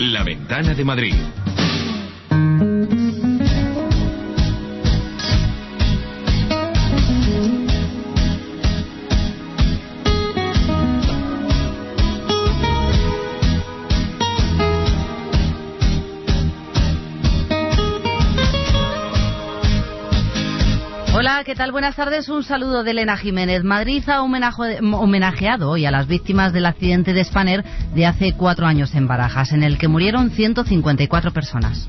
La Ventana de Madrid. Hola, ¿qué tal? Buenas tardes. Un saludo de Elena Jiménez. Madrid ha homenajeado hoy a las víctimas del accidente de Spanair de hace 4 años en Barajas, en el que murieron 154 personas.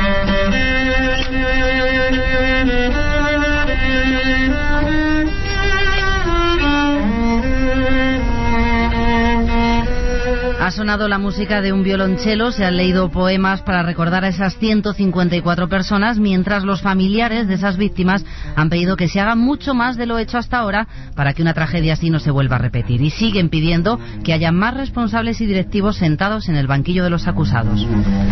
Ha sonado la música de un violonchelo, se han leído poemas para recordar a esas 154 personas, mientras los familiares de esas víctimas han pedido que se haga mucho más de lo hecho hasta ahora para que una tragedia así no se vuelva a repetir. Y siguen pidiendo que haya más responsables y directivos sentados en el banquillo de los acusados.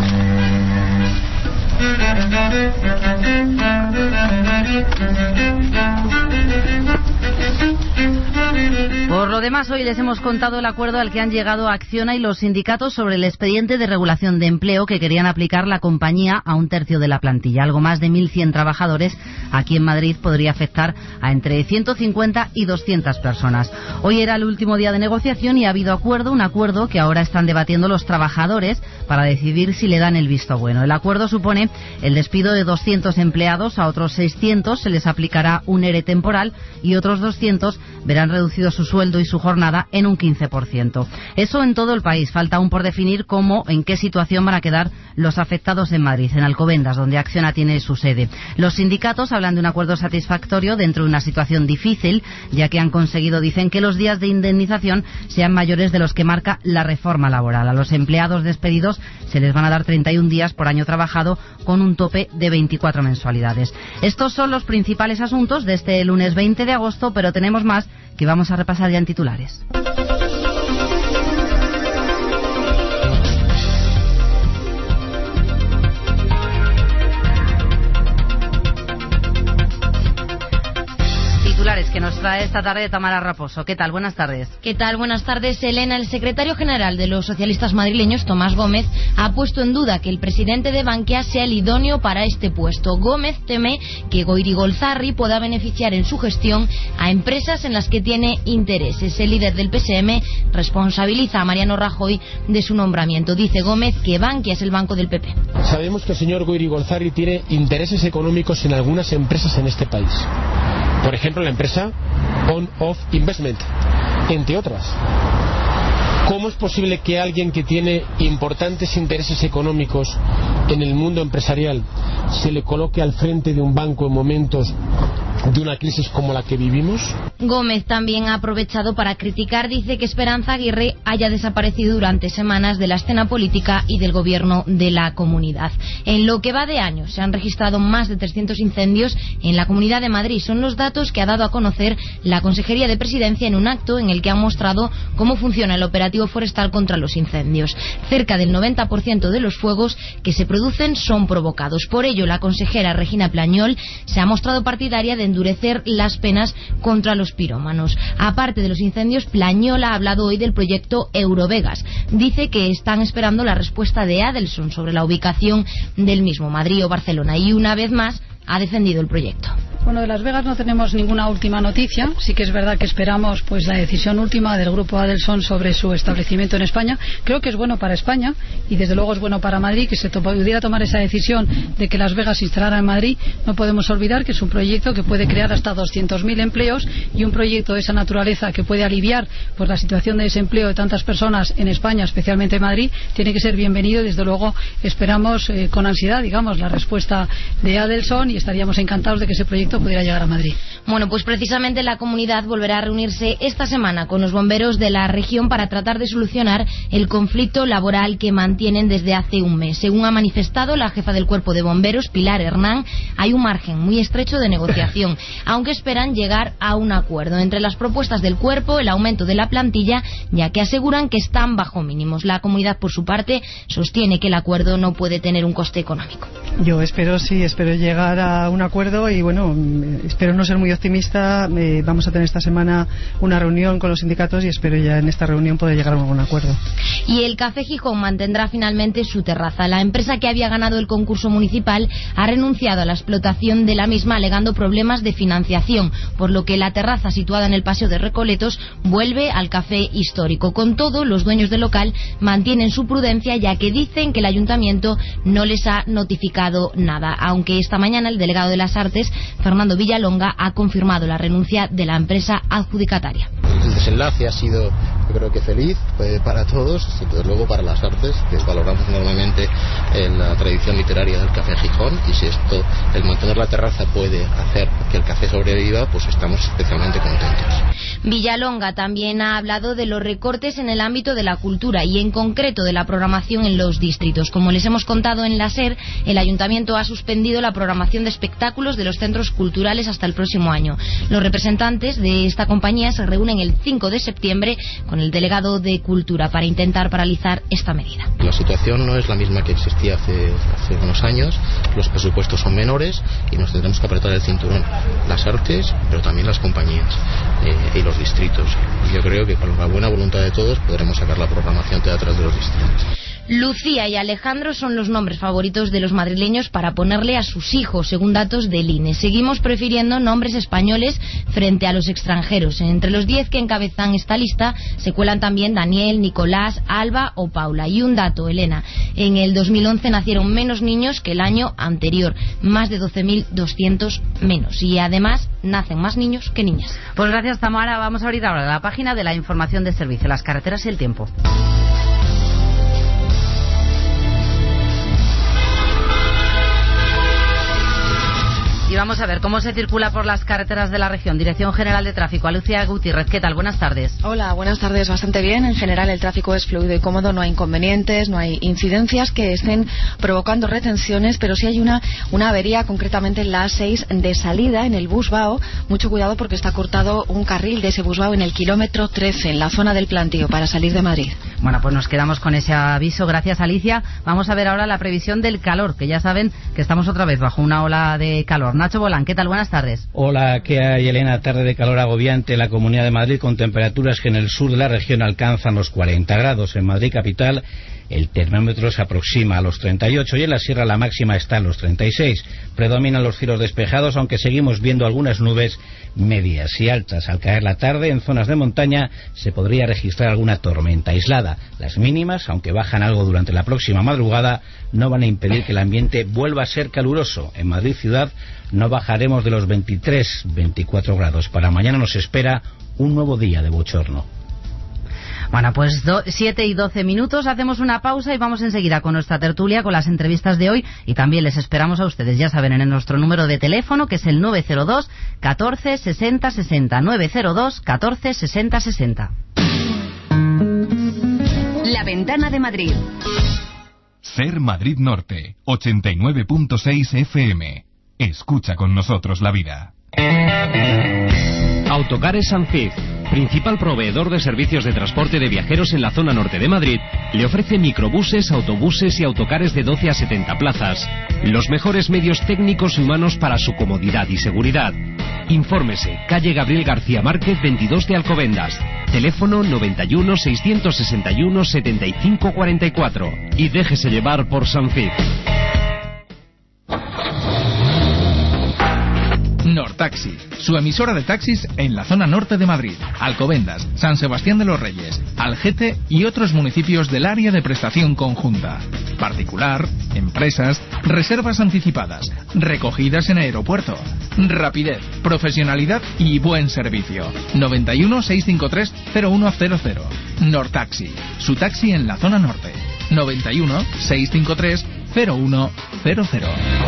Por lo demás, hoy les hemos contado el acuerdo al que han llegado Acciona y los sindicatos sobre el expediente de regulación de empleo que querían aplicar la compañía a 1/3 de la plantilla. Algo más de 1.100 trabajadores aquí en Madrid podría afectar a entre 150 y 200 personas. Hoy era el último día de negociación y ha habido acuerdo, un acuerdo que ahora están debatiendo los trabajadores para decidir si le dan el visto bueno. El acuerdo supone el despido de 200 empleados, a otros 600 se les aplicará un ERE temporal y otros 200 verán reducido su sueldo y su jornada en un 15%. Eso en todo el país. Falta aún por definir cómo, en qué situación van a quedar los afectados en Madrid, en Alcobendas, donde Acciona tiene su sede. Los sindicatos hablan de un acuerdo satisfactorio dentro de una situación difícil, ya que han conseguido, dicen, que los días de indemnización sean mayores de los que marca la reforma laboral. A los empleados despedidos se les van a dar 31 días por año trabajado, con un tope de 24 mensualidades. Estos son los principales asuntos de este lunes 20 de agosto, pero tenemos más que vamos a repasar ya en titulares. Que nos trae esta tarde Tamara Raposo. ¿Qué tal? Buenas tardes. ¿Qué tal? Buenas tardes, Elena. El secretario general de los socialistas madrileños, Tomás Gómez, ha puesto en duda que el presidente de Bankia sea el idóneo para este puesto. Gómez teme que Goirigolzarri pueda beneficiar en su gestión a empresas en las que tiene intereses. El líder del PSM responsabiliza a Mariano Rajoy de su nombramiento. Dice Gómez que Bankia es el banco del PP. Sabemos que el señor Goirigolzarri tiene intereses económicos en algunas empresas en este país. Por ejemplo, la empresa On-Off Investment, entre otras. ¿Cómo es posible que alguien que tiene importantes intereses económicos en el mundo empresarial se le coloque al frente de un banco en momentos de una crisis como la que vivimos? Gómez también ha aprovechado para criticar, dice que Esperanza Aguirre haya desaparecido durante semanas de la escena política y del gobierno de la comunidad. En lo que va de año se han registrado más de 300 incendios en la Comunidad de Madrid. Son los datos que ha dado a conocer la Consejería de Presidencia en un acto en el que han mostrado cómo funciona el operativo forestal contra los incendios. Cerca del 90% de los fuegos que se producen son provocados. Por ello, la consejera Regina Plañol se ha mostrado partidaria de endurecer las penas contra los pirómanos. Aparte de los incendios, Plañol ha hablado hoy del proyecto Eurovegas. Dice que están esperando la respuesta de Adelson sobre la ubicación del mismo, Madrid o Barcelona, y una vez más ha defendido el proyecto. Bueno, de Las Vegas no tenemos ninguna última noticia. Sí que es verdad que esperamos pues la decisión última del grupo Adelson sobre su establecimiento en España. Creo que es bueno para España y desde luego es bueno para Madrid que se pudiera tomar esa decisión de que Las Vegas se instalara en Madrid. No podemos olvidar que es un proyecto que puede crear hasta 200.000 empleos y un proyecto de esa naturaleza que puede aliviar pues la situación de desempleo de tantas personas en España, especialmente en Madrid, tiene que ser bienvenido y desde luego esperamos con ansiedad, digamos, la respuesta de Adelson y estaríamos encantados de que ese proyecto pudiera llegar a Madrid. Bueno, pues precisamente la comunidad volverá a reunirse esta semana con los bomberos de la región para tratar de solucionar el conflicto laboral que mantienen desde hace un mes. Según ha manifestado la jefa del Cuerpo de Bomberos, Pilar Hernán, hay un margen muy estrecho de negociación, aunque esperan llegar a un acuerdo. Entre las propuestas del Cuerpo, el aumento de la plantilla, ya que aseguran que están bajo mínimos. La comunidad, por su parte, sostiene que el acuerdo no puede tener un coste económico. Yo espero llegar a un acuerdo y bueno, espero no ser muy muy optimista. Vamos a tener esta semana una reunión con los sindicatos y espero ya en esta reunión poder llegar a algún acuerdo. Y el Café Gijón mantendrá finalmente su terraza. La empresa que había ganado el concurso municipal ha renunciado a la explotación de la misma alegando problemas de financiación, por lo que la terraza situada en el Paseo de Recoletos vuelve al café histórico. Con todo, los dueños del local mantienen su prudencia, ya que dicen que el ayuntamiento no les ha notificado nada, aunque esta mañana el delegado de las Artes, Fernando Villalonga, ha confirmado la renuncia de la empresa adjudicataria. El desenlace ha sido, yo creo que feliz para todos, y desde luego para las Artes, que valoramos enormemente la tradición literaria del Café Gijón, y si esto, el mantener la terraza puede hacer que el café sobreviva, pues estamos especialmente contentos. Villalonga también ha hablado de los recortes en el ámbito de la cultura y en concreto de la programación en los distritos. Como les hemos contado en la SER, el ayuntamiento ha suspendido la programación de espectáculos de los centros culturales hasta el próximo año. Los representantes de esta compañía se reúnen el 5 de septiembre con el delegado de Cultura para intentar paralizar esta medida. La situación no es la misma que existía hace unos años, los presupuestos son menores y nos tendremos que apretar el cinturón, las artes, pero también las compañías y los distritos. Y yo creo que con la buena voluntad de todos podremos sacar la programación teatral de los distritos. Lucía y Alejandro son los nombres favoritos de los madrileños para ponerle a sus hijos, según datos del INE. Seguimos prefiriendo nombres españoles frente a los extranjeros. Entre los 10 que encabezan esta lista se cuelan también Daniel, Nicolás, Alba o Paula. Y un dato, Elena, en el 2011 nacieron menos niños que el año anterior, más de 12.200 menos. Y además nacen más niños que niñas. Pues gracias, Tamara. Vamos a abrir ahora la página de la información de servicio, las carreteras y el tiempo. Y vamos a ver cómo se circula por las carreteras de la región. Dirección General de Tráfico, a Lucía Gutiérrez. ¿Qué tal? Buenas tardes. Hola, buenas tardes. Bastante bien. En general el tráfico es fluido y cómodo. No hay inconvenientes, no hay incidencias que estén provocando retenciones, pero sí hay una avería, concretamente en la A6 de salida, en el Busbao. Mucho cuidado porque está cortado un carril de ese Busbao en el kilómetro 13, en la zona del Plantío, para salir de Madrid. Bueno, pues nos quedamos con ese aviso. Gracias, Alicia. Vamos a ver ahora la previsión del calor, que ya saben que estamos otra vez bajo una ola de calor. Nacho Bolán, ¿qué tal? Buenas tardes. Hola, ¿qué hay, Elena? Tarde de calor agobiante en la Comunidad de Madrid, con temperaturas que en el sur de la región alcanzan los 40 grados. En Madrid capital el termómetro se aproxima a los 38 y en la sierra la máxima está en los 36. Predominan los cielos despejados, aunque seguimos viendo algunas nubes medias y altas. Al caer la tarde, en zonas de montaña se podría registrar alguna tormenta aislada. Las mínimas, aunque bajan algo durante la próxima madrugada, no van a impedir que el ambiente vuelva a ser caluroso. En Madrid ciudad no bajaremos de los 23-24 grados. Para mañana nos espera un nuevo día de bochorno. Bueno, pues 7 y 12 minutos, hacemos una pausa y vamos enseguida con nuestra tertulia, con las entrevistas de hoy, y también les esperamos a ustedes, ya saben, en nuestro número de teléfono, que es el 902 14 60 60, 902 14 60 60. La Ventana de Madrid. Ser Madrid Norte, 89.6 FM. Escucha con nosotros la vida. Autocares Sanfiz, principal proveedor de servicios de transporte de viajeros en la zona norte de Madrid, le ofrece microbuses, autobuses y autocares de 12 a 70 plazas. Los mejores medios técnicos y humanos para su comodidad y seguridad. Infórmese, calle Gabriel García Márquez, 22 de Alcobendas. Teléfono 91 661 75 44. Y déjese llevar por Sanfiz. Nortaxi, su emisora de taxis en la zona norte de Madrid, Alcobendas, San Sebastián de los Reyes, Algete y otros municipios del área de prestación conjunta. Particular, empresas, reservas anticipadas, recogidas en aeropuerto. Rapidez, profesionalidad y buen servicio. 91 653 0100. Nortaxi, su taxi en la zona norte. 91 653 0100.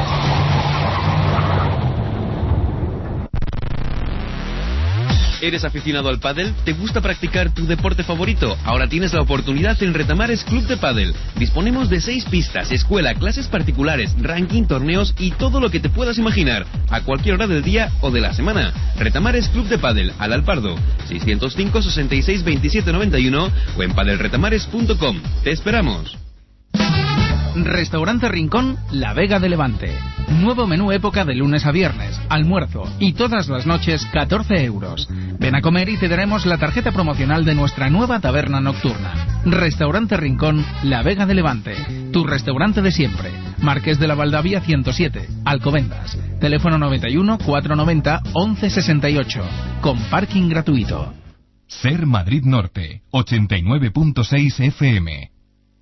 ¿Eres aficionado al pádel? ¿Te gusta practicar tu deporte favorito? Ahora tienes la oportunidad en Retamares Club de Pádel. Disponemos de 6 pistas, escuela, clases particulares, ranking, torneos y todo lo que te puedas imaginar, a cualquier hora del día o de la semana. Retamares Club de Pádel, al Alpardo, 605 66 27 91 o en padelretamares.com. ¡Te esperamos! Restaurante Rincón, La Vega de Levante. Nuevo menú época de lunes a viernes, almuerzo y todas las noches 14 euros. Ven a comer y te daremos la tarjeta promocional de nuestra nueva taberna nocturna. Restaurante Rincón, La Vega de Levante. Tu restaurante de siempre. Marqués de la Valdavia 107, Alcobendas. Teléfono 91 490 1168. Con parking gratuito. Ser Madrid Norte, 89.6 FM.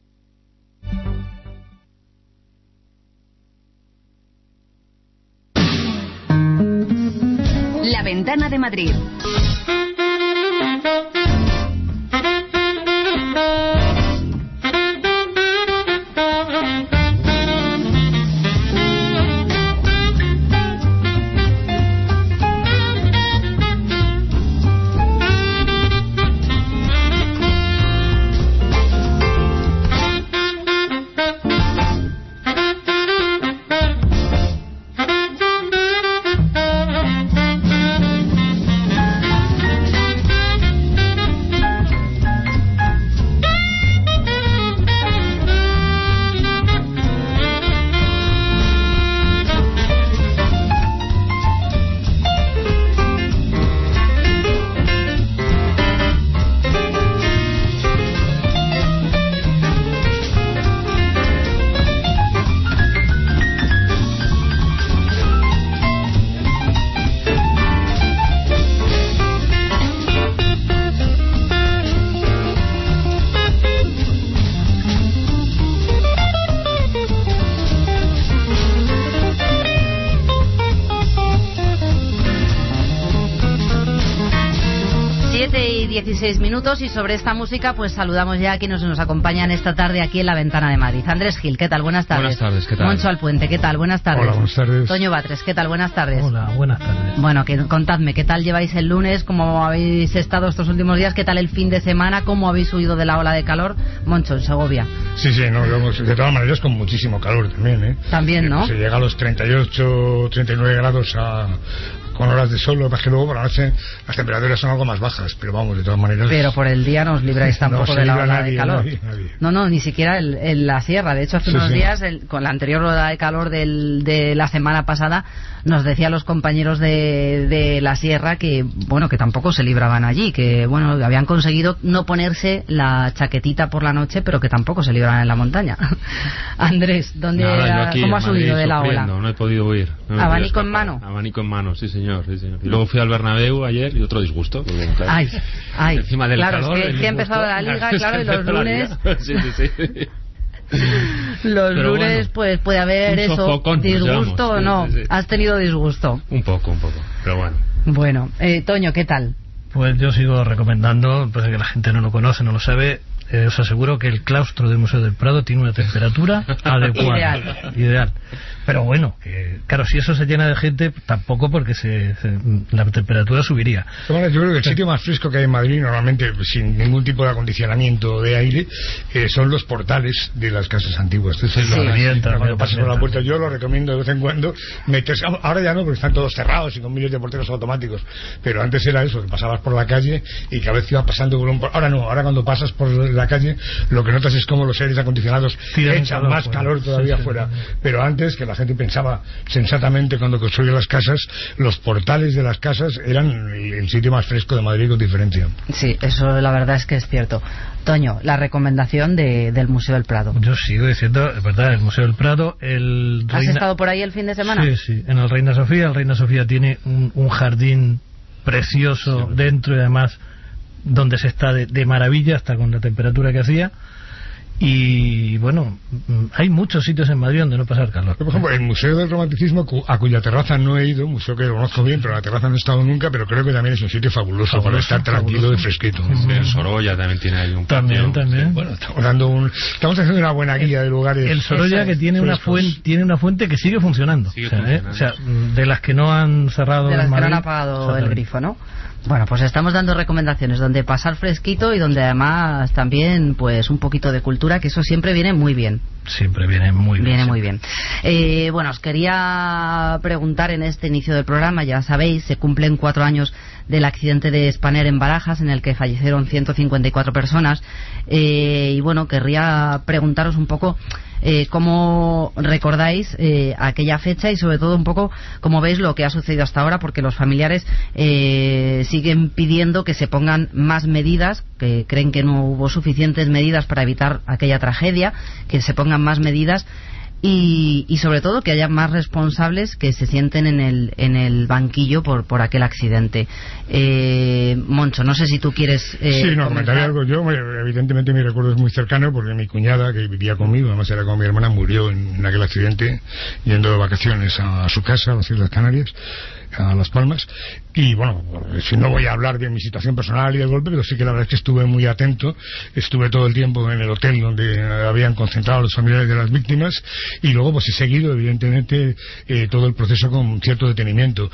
La Ventana de Madrid. y 16 minutos, y sobre esta música pues saludamos ya a quienes nos acompañan esta tarde aquí en La Ventana de Madrid. Andrés Gil, ¿qué tal? Buenas tardes. Buenas tardes, ¿qué tal? Moncho Alpuente, ¿qué tal? Buenas tardes. Hola, buenas tardes. Toño Batres, ¿qué tal? Buenas tardes. Hola, buenas tardes. Bueno, contadme, ¿qué tal lleváis el lunes? ¿Cómo habéis estado estos últimos días? ¿Qué tal el fin de semana? ¿Cómo habéis huido de la ola de calor? Moncho, en Segovia. Sí, no, de todas maneras con muchísimo calor también, ¿eh? También, ¿no? Se llega a los 38, 39 grados con horas de sol, lo que pasa es que luego por la noche las temperaturas son algo más bajas, pero vamos, de todas maneras... Pero por el día no os libráis tampoco de la ola de calor. Nadie. No, ni siquiera en la sierra. De hecho, hace unos días, con la anterior ola de calor de la semana pasada, nos decían los compañeros de la sierra que, bueno, que tampoco se libraban allí, que, bueno, habían conseguido no ponerse la chaquetita por la noche, pero que tampoco se libraban en la montaña. Andrés, ¿cómo has huido de la ola? No he podido huir. ¿Abanico en mano? Abanico en mano, sí señor. Y luego fui al Bernabéu ayer y otro disgusto. Porque, claro, Ay. Encima del calor, es que ha empezado la liga, claro, y los lunes... Sí. Los pero lunes, bueno, pues puede haber eso, sofocón, disgusto o no. Sí. ¿Has tenido disgusto? Un poco, pero bueno. Bueno, Toño, ¿qué tal? Pues yo sigo recomendando, pues que la gente no lo conoce, no lo sabe. Os aseguro que el claustro del Museo del Prado tiene una temperatura adecuada. Ideal. Pero bueno, que, claro, si eso se llena de gente, tampoco, porque la temperatura subiría. Bueno, yo creo que el sitio más fresco que hay en Madrid, normalmente sin ningún tipo de acondicionamiento de aire, son los portales de las casas antiguas. Entonces, cuando pasas por la puerta, yo lo recomiendo de vez en cuando meterse. Ahora ya no, porque están todos cerrados y con miles de porteros automáticos. Pero antes era eso, que pasabas por la calle y cada vez ibas pasando por un... Ahora no, ahora cuando pasas por la calle, lo que notas es como los aires acondicionados echan más calor todavía fuera. Pero antes, que la gente pensaba sensatamente cuando construía las casas, los portales de las casas eran el sitio más fresco de Madrid con diferencia. Sí, eso la verdad es que es cierto. Toño, la recomendación del Museo del Prado. Yo sigo diciendo, es verdad, el Museo del Prado... ¿Has estado por ahí el fin de semana? Sí, en el Reina Sofía. El Reina Sofía tiene un jardín precioso dentro, y además donde se está de maravilla, hasta con la temperatura que hacía. Y bueno, hay muchos sitios en Madrid donde no pasar calor. Por ejemplo, el Museo del Romanticismo, a cuya terraza no he ido, museo que lo conozco bien, pero la terraza no he estado nunca, pero creo que también es un sitio fabuloso para estar tranquilo y fresquito. El Sorolla también tiene ahí un patio. También. Bueno, estamos haciendo una buena guía de lugares. El Sorolla, que tiene una fuente que sigue funcionando. O sea, de las que no han cerrado, de las que no han apagado el grifo, ¿no? Bueno, pues estamos dando recomendaciones donde pasar fresquito y donde además también pues un poquito de cultura, que eso siempre viene muy bien. Siempre viene muy bien. Muy bien. Bueno, os quería preguntar en este inicio del programa, ya sabéis, se cumplen 4 años del accidente de Spanair en Barajas, en el que fallecieron 154 personas. Y bueno, querría preguntaros un poco ¿Cómo recordáis aquella fecha y sobre todo un poco cómo veis lo que ha sucedido hasta ahora? Porque los familiares siguen pidiendo que se pongan más medidas, que creen que no hubo suficientes medidas para evitar aquella tragedia, que se pongan más medidas y sobre todo que haya más responsables que se sienten en el banquillo por aquel accidente. Moncho, no sé si tú quieres sí, no, comentaré algo. Yo, evidentemente, mi recuerdo es muy cercano porque mi cuñada, que vivía conmigo, además era como mi hermana, murió en aquel accidente yendo de vacaciones a su casa, a las Islas Canarias, a Las Palmas. Y bueno, si no voy a hablar de mi situación personal y del golpe, pero sí que la verdad es que estuve muy atento, estuve todo el tiempo en el hotel donde habían concentrado los familiares de las víctimas y luego pues he seguido evidentemente todo el proceso con cierto detenimiento.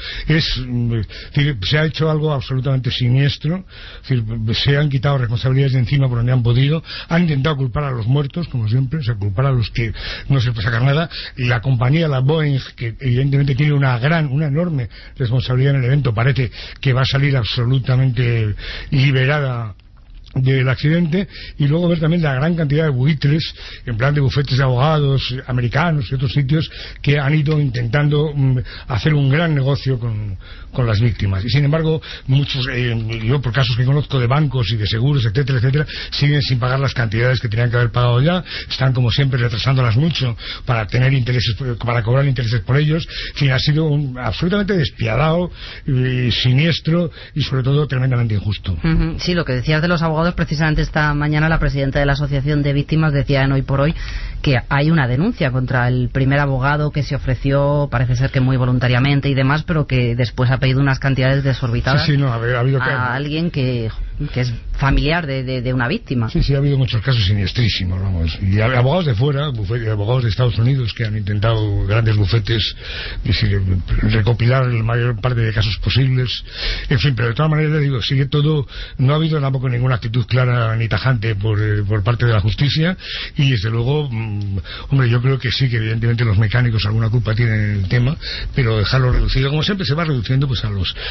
Se ha hecho algo absolutamente siniestro, se han quitado responsabilidades de encima por donde han podido, han intentado culpar a los muertos, como siempre, o sea, culpar a los que no se puede sacar nada, y la compañía, la Boeing, que evidentemente tiene una enorme responsabilidad en el evento, parece que va a salir absolutamente liberada del accidente, y luego ver también la gran cantidad de buitres en plan de bufetes de abogados americanos y otros sitios que han ido intentando hacer un gran negocio con las víctimas, y sin embargo muchos, yo por casos que conozco de bancos y de seguros, etcétera, etcétera, siguen sin pagar las cantidades que tenían que haber pagado ya, están como siempre retrasándolas mucho para tener intereses, para cobrar intereses por ellos. En fin, ha sido absolutamente despiadado, siniestro y sobre todo tremendamente injusto. Sí, lo que decías de los abogados, precisamente esta mañana la presidenta de la Asociación de Víctimas decía en Hoy por Hoy que hay una denuncia contra el primer abogado que se ofreció, parece ser que muy voluntariamente y demás, pero que después ha pedido unas cantidades desorbitadas a alguien que es familiar de una víctima. Sí, ha habido muchos casos siniestrísimos, vamos, y abogados de fuera, abogados de Estados Unidos que han intentado grandes bufetes recopilar la mayor parte de casos posibles, en fin, pero de todas maneras digo, sigue todo, no ha habido tampoco ninguna actitud clara ni tajante por parte de la justicia, y desde luego hombre, yo creo que sí, que evidentemente los mecánicos alguna culpa tienen en el tema, pero dejarlo reducido, como siempre se va reduciendo pues a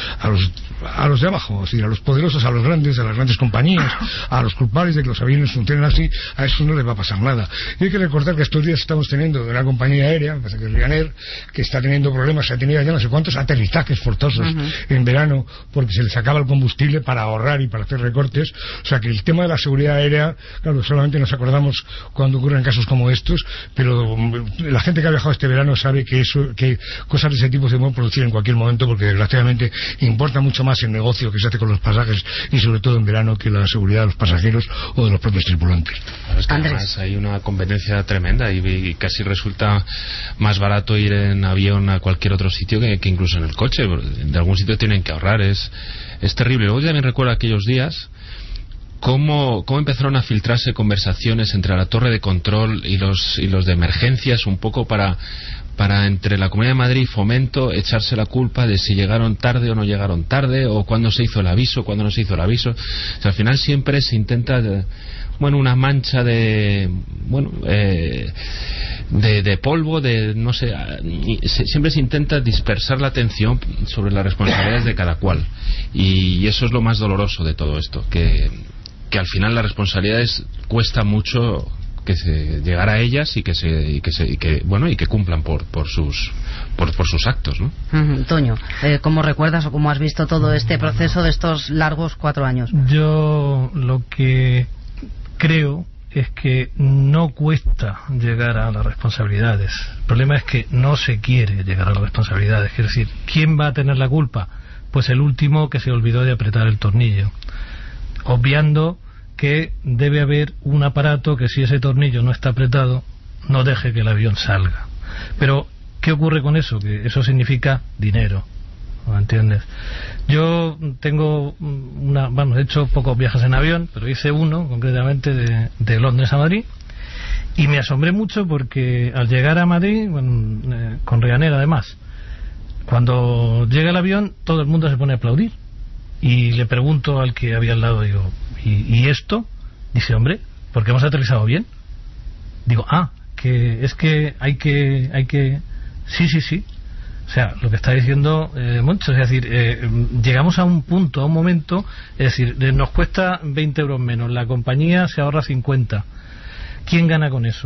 los de abajo, es decir, a los poderosos, a los grandes, a las grandes compañías, a los culpables de que los aviones funcionen así, a eso no les va a pasar nada. Y hay que recordar que estos días estamos teniendo de una compañía aérea, que es Ryanair, que está teniendo problemas, ha tenido ya no sé cuántos aterrizajes forzosos en verano porque se les acaba el combustible para ahorrar y para hacer recortes. O sea que el tema de la seguridad aérea, claro, solamente nos acordamos cuando ocurren casos como estos, pero la gente que ha viajado este verano sabe que cosas de ese tipo se pueden producir en cualquier momento, porque desgraciadamente importa mucho más el negocio que se hace con los pasajes, y sobre todo en verano, que la seguridad de los pasajeros o de los propios tripulantes. Claro, es que además hay una competencia tremenda y casi resulta más barato ir en avión a cualquier otro sitio que incluso en el coche. De algún sitio tienen que ahorrar, es terrible. Luego también recuerdo aquellos días cómo empezaron a filtrarse conversaciones entre la torre de control y los de emergencias, un poco para entre la Comunidad de Madrid y Fomento echarse la culpa de si llegaron tarde o no llegaron tarde, o cuándo se hizo el aviso, cuándo no se hizo el aviso. O sea, al final siempre se intenta una mancha de polvo, no sé, siempre se intenta dispersar la atención sobre las responsabilidades de cada cual, y eso es lo más doloroso de todo esto, que al final las responsabilidades cuesta mucho que se llegar a ellas y que cumplan por sus actos, ¿no? Toño, ¿cómo recuerdas o cómo has visto todo este proceso de estos largos 4 años? Yo lo que creo es que no cuesta llegar a las responsabilidades. El problema es que no se quiere llegar a las responsabilidades. Es decir, ¿quién va a tener la culpa? Pues el último que se olvidó de apretar el tornillo, obviando que debe haber un aparato que, si ese tornillo no está apretado, no deje que el avión salga. Pero ¿qué ocurre con eso? Que eso significa dinero, ¿me entiendes? Yo tengo he hecho pocos viajes en avión, pero hice uno concretamente de Londres a Madrid, y me asombré mucho porque al llegar a Madrid, con Ryanair además, cuando llega el avión todo el mundo se pone a aplaudir, y le pregunto al que había al lado, digo, ¿y esto? Dice, hombre, porque hemos aterrizado bien. Digo, que es que hay que sí. O sea, lo que está diciendo Moncho, es decir, llegamos a un punto, a un momento, es decir, nos cuesta 20 euros menos, la compañía se ahorra 50. ¿Quién gana con eso?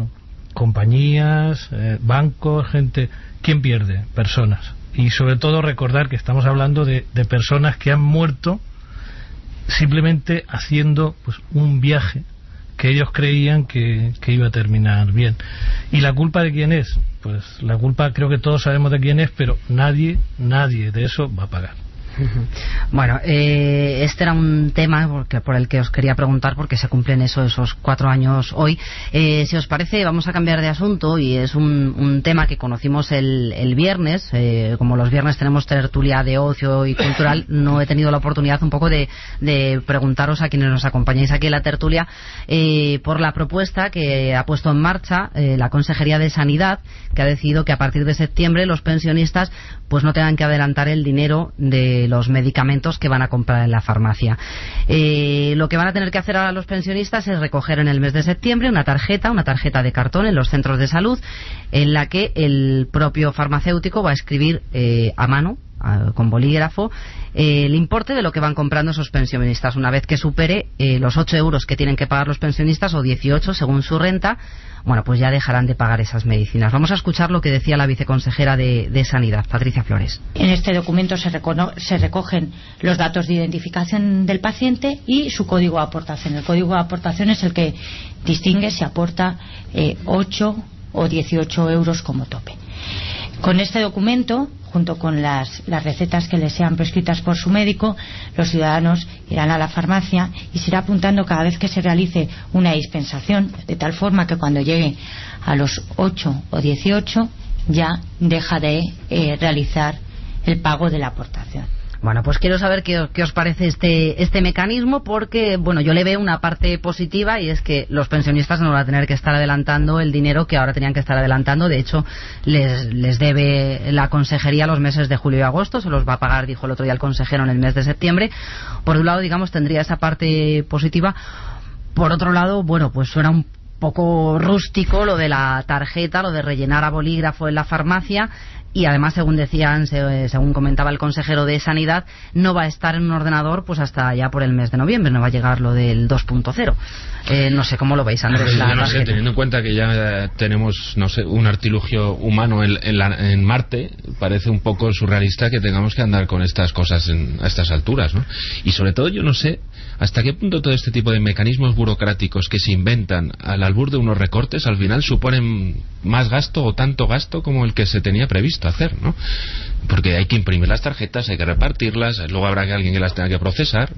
compañías, bancos, gente. ¿Quién pierde? Personas. Y sobre todo recordar que estamos hablando de personas que han muerto simplemente haciendo pues un viaje que ellos creían que iba a terminar bien. ¿Y la culpa de quién es? Pues la culpa creo que todos sabemos de quién es, pero nadie de eso va a pagar. Bueno, este era un tema por el que os quería preguntar, porque se cumplen esos 4 años hoy. Si os parece, vamos a cambiar de asunto, y es un tema que conocimos el viernes. Como los viernes tenemos tertulia de ocio y cultural, no he tenido la oportunidad un poco de preguntaros a quienes nos acompañáis aquí en la tertulia por la propuesta que ha puesto en marcha la Consejería de Sanidad, que ha decidido que a partir de septiembre los pensionistas pues no tengan que adelantar el dinero de los medicamentos que van a comprar en la farmacia. Lo que van a tener que hacer ahora los pensionistas es recoger en el mes de septiembre una tarjeta de cartón en los centros de salud, en la que el propio farmacéutico va a escribir a mano, con bolígrafo, el importe de lo que van comprando esos pensionistas. Una vez que supere los 8 euros que tienen que pagar los pensionistas, o 18 según su renta, bueno, pues ya dejarán de pagar esas medicinas. Vamos a escuchar lo que decía la viceconsejera de Sanidad, Patricia Flores. En este documento se recogen los datos de identificación del paciente y su código de aportación. El código de aportación es el que distingue si aporta 8 o 18 euros como tope. Con este documento, junto con las recetas que les sean prescritas por su médico, los ciudadanos irán a la farmacia y se irá apuntando cada vez que se realice una dispensación, de tal forma que cuando llegue a los 8 o 18 ya deja de realizar el pago de la aportación. Bueno, pues quiero saber qué os parece este mecanismo, porque, bueno, yo le veo una parte positiva, y es que los pensionistas no van a tener que estar adelantando el dinero que ahora tenían que estar adelantando. De hecho, les debe la consejería los meses de julio y agosto, se los va a pagar, dijo el otro día el consejero, en el mes de septiembre. Por un lado, digamos, tendría esa parte positiva. Por otro lado, bueno, pues suena un poco rústico lo de la tarjeta, lo de rellenar a bolígrafo en la farmacia. Y además, según comentaba el consejero de Sanidad, no va a estar en un ordenador pues hasta ya por el mes de noviembre, no va a llegar lo del 2.0. No sé cómo lo veis, Andrés. Yo no sé, teniendo en cuenta que ya tenemos, no sé, un artilugio humano en Marte, parece un poco surrealista que tengamos que andar con estas cosas a estas alturas, ¿no? Y sobre todo yo no sé hasta qué punto todo este tipo de mecanismos burocráticos que se inventan al albur de unos recortes al final suponen más gasto o tanto gasto como el que se tenía previsto hacer, ¿no? Porque hay que imprimir las tarjetas, hay que repartirlas, luego habrá que alguien que las tenga que procesar.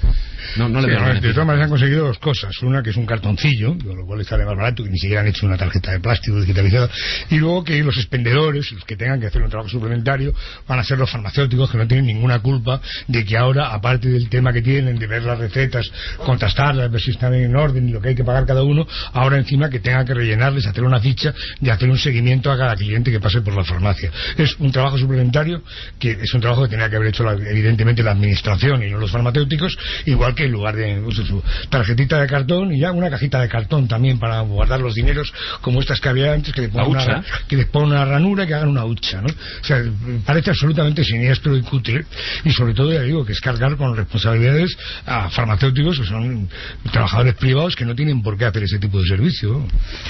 No le veo beneficio. De todas maneras han conseguido dos cosas. Una, que es un cartoncillo, lo cual sale más barato, que ni siquiera han hecho una tarjeta de plástico digitalizada. Y luego que los expendedores, los que tengan que hacer un trabajo suplementario, van a ser los farmacéuticos, que no tienen ninguna culpa de que ahora, aparte del tema que tienen de ver las recetas, contrastarlas, ver si están en orden y lo que hay que pagar cada uno, ahora encima que tengan que rellenarles, hacer una ficha de hacer un seguimiento a cada cliente que pase por la farmacia. Es un trabajo suplementario, que es un trabajo que tenía que haber hecho evidentemente la administración y no los farmacéuticos, igual que en lugar de su tarjetita de cartón, y ya una cajita de cartón también para guardar los dineros, como estas que había antes, que le ponen una ranura y que hagan una hucha, ¿no? O sea, parece absolutamente siniestro y cutre, y sobre todo, ya digo, que es cargar con responsabilidades a farmacéuticos que son trabajadores privados que no tienen por qué hacer ese tipo de servicio.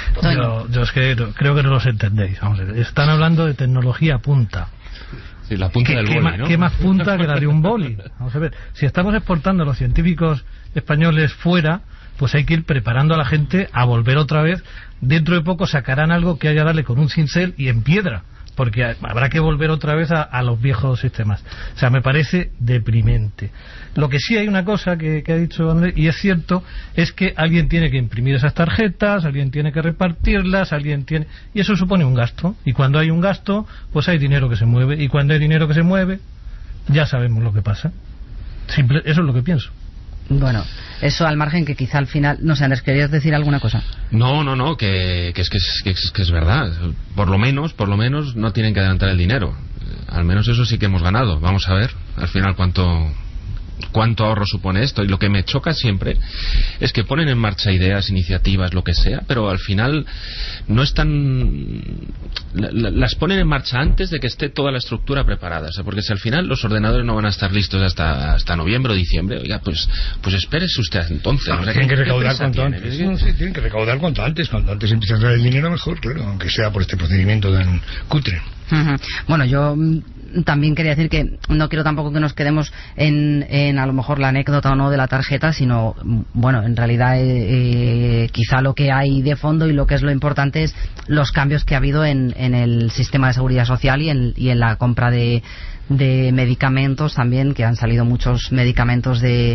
Yo es que creo que no los entendéis. Vamos a ver, están hablando de tecnología punta. Sí, la punta del boli, ¿no? ¿Qué más punta que la de un boli? Vamos a ver, si estamos exportando a los científicos españoles fuera, pues hay que ir preparando a la gente a volver otra vez. Dentro de poco sacarán algo que haya que darle con un cincel y en piedra, porque habrá que volver otra vez a los viejos sistemas. O sea, me parece deprimente. Lo que sí hay una cosa que ha dicho Andrés, y es cierto, es que alguien tiene que imprimir esas tarjetas, alguien tiene que repartirlas, y eso supone un gasto. Y cuando hay un gasto, pues hay dinero que se mueve. Y cuando hay dinero que se mueve, ya sabemos lo que pasa. Eso es lo que pienso. Bueno, eso al margen, que quizá al final, no sé, Andrés, ¿querías decir alguna cosa? No, que es verdad. Por lo menos no tienen que adelantar el dinero. Al menos eso sí que hemos ganado. Vamos a ver al final cuánto cuánto ahorro supone esto. Y lo que me choca siempre es que ponen en marcha ideas, iniciativas, lo que sea, pero al final no están, las ponen en marcha antes de que esté toda la estructura preparada. O sea, porque si al final los ordenadores no van a estar listos hasta noviembre o diciembre, oiga, pues espérese usted entonces. No, tienen que recaudar cuanto antes. No, sí, tienen que recaudar cuanto antes empieza a traer el dinero mejor, claro, aunque sea por este procedimiento tan cutre. Bueno, yo también quería decir que no quiero tampoco que nos quedemos en a lo mejor la anécdota o no de la tarjeta, sino, bueno, en realidad quizá lo que hay de fondo y lo que es lo importante es los cambios que ha habido en el sistema de seguridad social y en la compra de medicamentos también, que han salido muchos medicamentos Sí,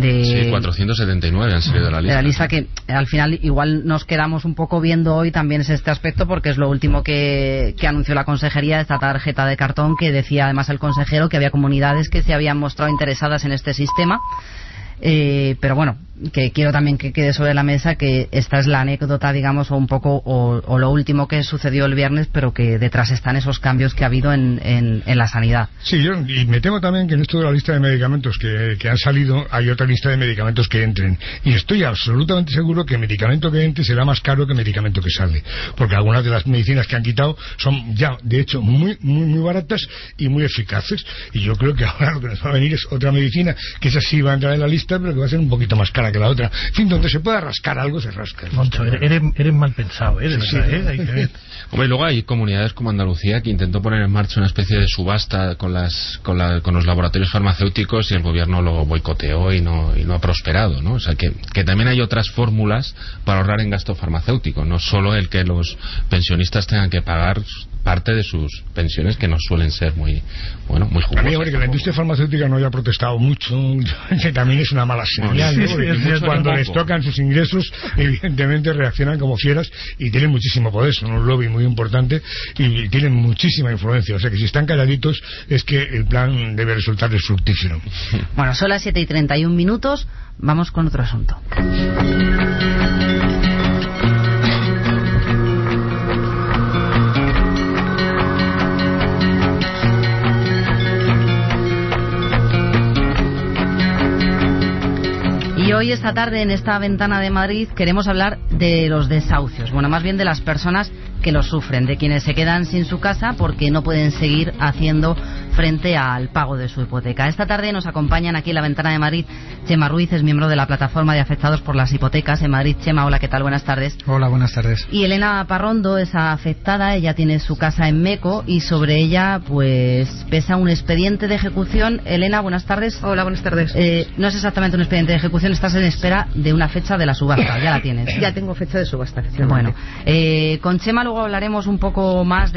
479 han salido de la lista. De la lista, que al final igual nos quedamos un poco viendo hoy también es este aspecto, porque es lo último que anunció la consejería, esta tarjeta de cartón, que decía además el consejero que había comunidades que se habían mostrado interesadas en este sistema. Pero bueno, que quiero también que quede sobre la mesa que esta es la anécdota, digamos, o un poco o lo último que sucedió el viernes, pero que detrás están esos cambios que ha habido en la sanidad. Sí, y me temo también que en esto de la lista de medicamentos que han salido hay otra lista de medicamentos que entren, y estoy absolutamente seguro que medicamento que entre será más caro que medicamento que sale, porque algunas de las medicinas que han quitado son ya de hecho muy baratas y muy eficaces, y yo creo que ahora lo que nos va a venir es otra medicina que esa sí va a entrar en la lista, pero que va a ser un poquito más cara que la otra. En fin, donde se pueda rascar algo, se rasca. Moncho, eres mal pensado, de verdad, hay que ver. Hombre, luego hay comunidades como Andalucía que intentó poner en marcha una especie de subasta con los laboratorios farmacéuticos, y el gobierno lo boicoteó y no ha prosperado, ¿no? O sea, que también hay otras fórmulas para ahorrar en gasto farmacéutico, no solo el que los pensionistas tengan que pagar parte de sus pensiones, que no suelen ser muy jugosas. A mí, hombre, que la industria farmacéutica no haya protestado mucho, que también es una mala señal, ¿no? Porque cuando les tocan sus ingresos, evidentemente reaccionan como fieras y tienen muchísimo poder, son un lobby muy importante y tienen muchísima influencia. O sea que si están calladitos es que el plan debe resultarles fructífero. Bueno, son las 7:31, vamos con otro asunto. Y hoy, esta tarde, en esta ventana de Madrid, queremos hablar de los desahucios. Bueno, más bien de las personas que los sufren, de quienes se quedan sin su casa porque no pueden seguir haciendo frente al pago de su hipoteca. Esta tarde nos acompañan aquí en la ventana de Madrid Chema Ruiz, es miembro de la plataforma de afectados por las hipotecas en Madrid. Chema, hola, ¿qué tal? Buenas tardes. Hola, buenas tardes. Y Elena Parrondo es afectada, ella tiene su casa en Meco y sobre ella pues pesa un expediente de ejecución. Elena, buenas tardes. Hola, buenas tardes. No es exactamente un expediente de ejecución, estás en espera de una fecha de la subasta, ya la tienes. Ya tengo fecha de subasta. Bueno, con Chema luego hablaremos un poco más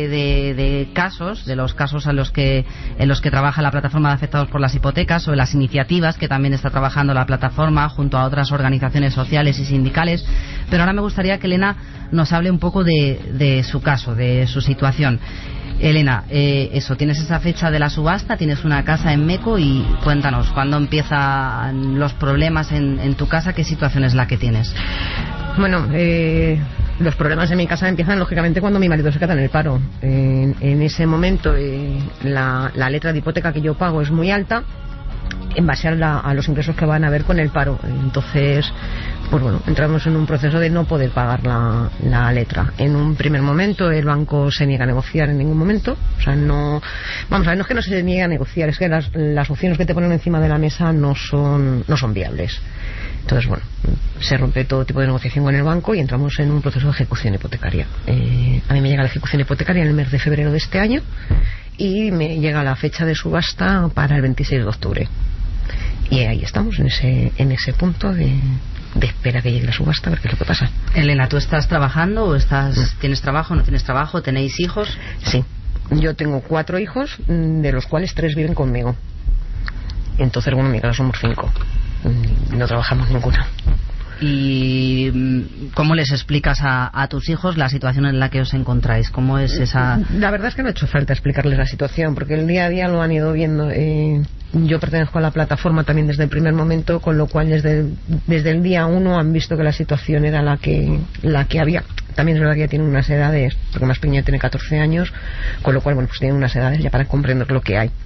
de casos, de los casos en los que trabaja la plataforma de afectados por las hipotecas, sobre las iniciativas que también está trabajando la plataforma junto a otras organizaciones sociales y sindicales. Pero ahora me gustaría que Elena nos hable un poco de su caso, de su situación. Elena, tienes esa fecha de la subasta, tienes una casa en Meco y cuéntanos, ¿cuándo empiezan los problemas en tu casa? ¿Qué situación es la que tienes? Bueno, los problemas en mi casa empiezan lógicamente cuando mi marido se queda en el paro. En ese momento la letra de hipoteca que yo pago es muy alta en base a los ingresos que van a haber con el paro. Entonces, pues bueno, entramos en un proceso de no poder pagar la letra. En un primer momento el banco se niega a negociar en ningún momento. O sea, no es que no se niegue a negociar, es que las opciones que te ponen encima de la mesa no son viables. Entonces, bueno, se rompe todo tipo de negociación con el banco y entramos en un proceso de ejecución hipotecaria. A mí me llega la ejecución hipotecaria en el mes de febrero de este año y me llega la fecha de subasta para el 26 de octubre. Y ahí estamos, en ese punto de espera que llegue la subasta, a ver qué es lo que pasa. Elena, ¿tú estás trabajando o tienes trabajo, no tienes trabajo, tenéis hijos? Sí, yo tengo 4 hijos, de los cuales 3 viven conmigo. Entonces, bueno, en mi casa somos 5. No trabajamos ninguno. ¿Y cómo les explicas a tus hijos la situación en la que os encontráis? ¿Cómo es esa...? La verdad es que no ha hecho falta explicarles la situación, porque el día a día lo han ido viendo. Yo pertenezco a la plataforma también desde el primer momento, con lo cual desde el día 1 han visto que la situación era la que había. También es verdad que ya tienen unas edades, porque más pequeña tiene 14 años, con lo cual, bueno, pues tienen unas edades ya para comprender lo que hay.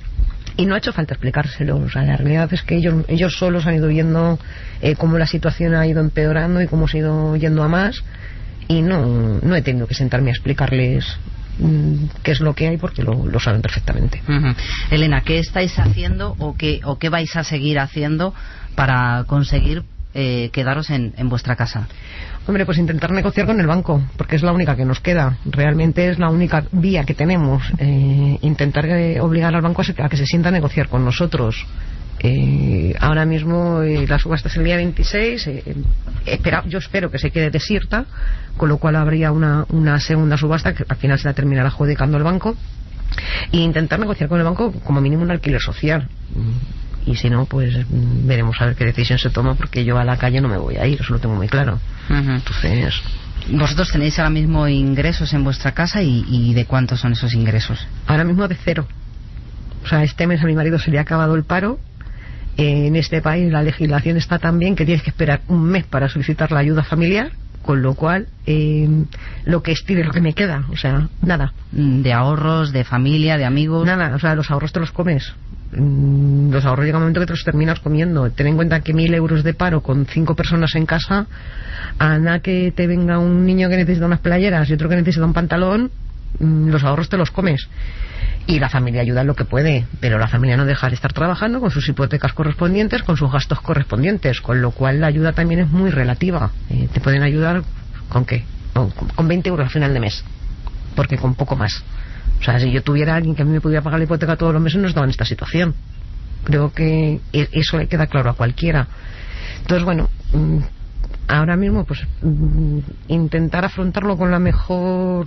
Y no ha hecho falta explicárselo. O sea, la realidad es que ellos solos han ido viendo cómo la situación ha ido empeorando y cómo se ha ido yendo a más, y no he tenido que sentarme a explicarles qué es lo que hay, porque lo saben perfectamente. Elena, ¿qué estáis haciendo o qué vais a seguir haciendo para conseguir quedaros en vuestra casa? Hombre, pues intentar negociar con el banco, porque es la única que nos queda. Realmente es la única vía que tenemos. Intentar obligar al banco a que se sienta a negociar con nosotros. Ahora mismo la subasta es el día 26. Yo espero que se quede desierta, con lo cual habría una segunda subasta que al final se la terminará adjudicando el banco. E intentar negociar con el banco como mínimo un alquiler social. Y si no, pues veremos a ver qué decisión se toma, porque yo a la calle no me voy a ir, eso lo tengo muy claro. Entonces, ¿vosotros tenéis ahora mismo ingresos en vuestra casa y de cuántos son esos ingresos? Ahora mismo de 0. O sea, este mes a mi marido se le ha acabado el paro. En este país la legislación está tan bien que tienes que esperar un mes para solicitar la ayuda familiar, con lo cual lo que estire lo que me queda, o sea, nada. ¿De ahorros, de familia, de amigos? Nada, o sea, los ahorros te los comes. Los ahorros llega un momento que te los terminas comiendo. Ten en cuenta que 1.000 euros de paro con 5 personas en casa, a nada que te venga un niño que necesita unas playeras y otro que necesita un pantalón, los ahorros te los comes. Y la familia ayuda en lo que puede, pero la familia no deja de estar trabajando con sus hipotecas correspondientes, con sus gastos correspondientes, con lo cual la ayuda también es muy relativa. Te pueden ayudar ¿con qué? Con 20 euros al final de mes, porque con poco más. O sea, si yo tuviera alguien que a mí me pudiera pagar la hipoteca todos los meses, no estaba en esta situación. Creo que eso le queda claro a cualquiera. Entonces, bueno, ahora mismo pues intentar afrontarlo con la mejor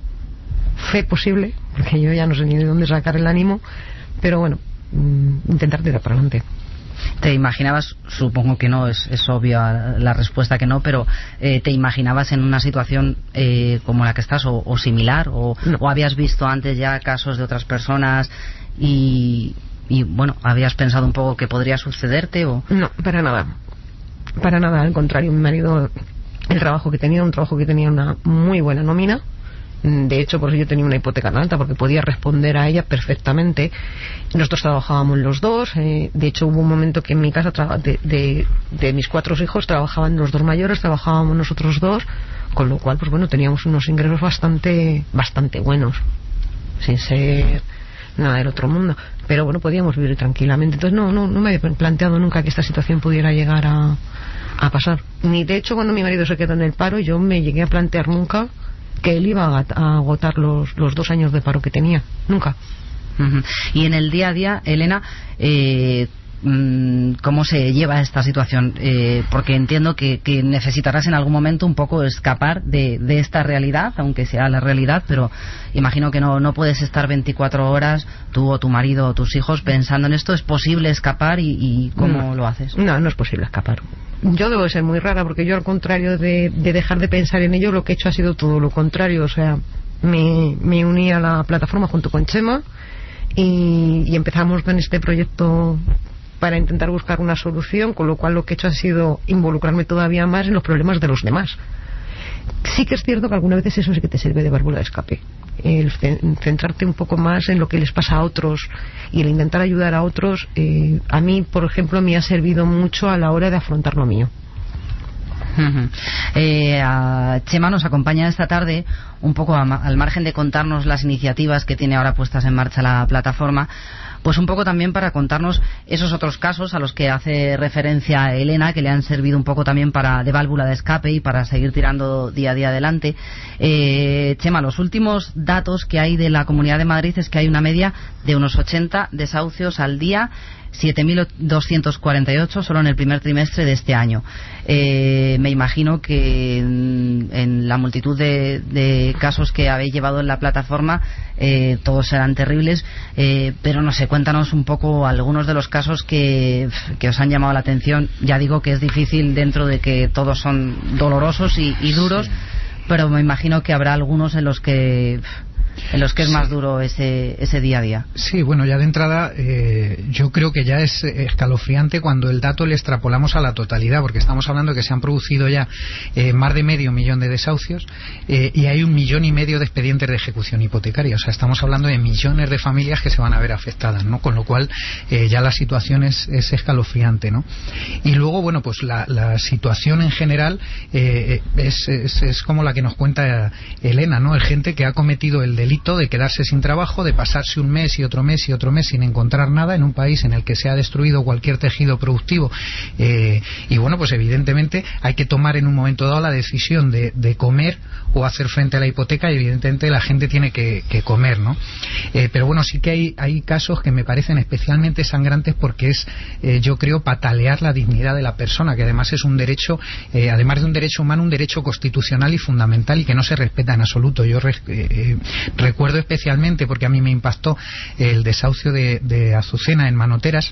fe posible, porque yo ya no sé ni de dónde sacar el ánimo, pero bueno, intentar tirar para adelante. ¿Te imaginabas, supongo que no, es obvia la respuesta que no, pero te imaginabas en una situación como la que estás o similar? ¿O habías visto antes ya casos de otras personas y bueno, habías pensado un poco que podría sucederte? ¿O? No, para nada. Para nada, al contrario, mi marido, el trabajo que tenía, una muy buena nómina. De hecho, por eso yo tenía una hipoteca tan alta, porque podía responder a ella perfectamente. Nosotros trabajábamos los dos. De hecho, hubo un momento que en mi casa, de mis 4 hijos, trabajaban los 2 mayores, trabajábamos nosotros 2, con lo cual, pues bueno, teníamos unos ingresos bastante buenos, sin ser nada del otro mundo. Pero bueno, podíamos vivir tranquilamente. Entonces no me había planteado nunca que esta situación pudiera llegar a pasar. Ni de hecho, cuando mi marido se quedó en el paro, yo me llegué a plantear nunca que él iba a agotar los 2 años de paro que tenía. Nunca. Y en el día a día, Elena, ¿cómo se lleva esta situación? Porque entiendo que necesitarás en algún momento un poco escapar de esta realidad, aunque sea la realidad, pero imagino que no puedes estar 24 horas, tú o tu marido o tus hijos, pensando en esto. ¿Es posible escapar y cómo lo haces? No es posible escapar. Yo debo ser muy rara, porque yo, al contrario de dejar de pensar en ello, lo que he hecho ha sido todo lo contrario. O sea, me uní a la plataforma junto con Chema y empezamos con este proyecto para intentar buscar una solución, con lo cual lo que he hecho ha sido involucrarme todavía más en los problemas de los demás. Sí que es cierto que algunas veces eso sí que te sirve de válvula de escape, el centrarte un poco más en lo que les pasa a otros y el intentar ayudar a otros. A mí, por ejemplo, me ha servido mucho a la hora de afrontar lo mío. Chema nos acompaña esta tarde un poco al margen de contarnos las iniciativas que tiene ahora puestas en marcha la plataforma, pues un poco también para contarnos esos otros casos a los que hace referencia Elena, que le han servido un poco también de válvula de escape y para seguir tirando día a día adelante. Chema, los últimos datos que hay de la Comunidad de Madrid es que hay una media de unos 80 desahucios al día, 7.248 solo en el primer trimestre de este año. Me imagino que en la multitud de casos que habéis llevado en la plataforma, todos serán terribles, pero no sé, cuéntanos un poco algunos de los casos que os han llamado la atención. Ya digo que es difícil dentro de que todos son dolorosos y duros, sí, pero me imagino que habrá algunos en los que en los que es más duro ese día a día. Sí, bueno, ya de entrada yo creo que ya es escalofriante cuando el dato le extrapolamos a la totalidad, porque estamos hablando de que se han producido ya más de 500 000 de desahucios y hay 1,5 millones de expedientes de ejecución hipotecaria. O sea, estamos hablando de millones de familias que se van a ver afectadas, ¿no? Con lo cual ya la situación es escalofriante, ¿no? Y luego, bueno, pues la situación en general es como la que nos cuenta Elena, ¿no? Hay gente que ha cometido el delito de quedarse sin trabajo, de pasarse un mes y otro mes y otro mes sin encontrar nada en un país en el que se ha destruido cualquier tejido productivo y bueno, pues evidentemente hay que tomar en un momento dado la decisión de comer o hacer frente a la hipoteca y evidentemente la gente tiene que comer, ¿no? Pero bueno, sí que hay casos que me parecen especialmente sangrantes porque es, yo creo, patalear la dignidad de la persona, que además es un derecho, además de un derecho humano, un derecho constitucional y fundamental y que no se respeta en absoluto. Yo recuerdo especialmente, porque a mí me impactó el desahucio de Azucena en Manoteras.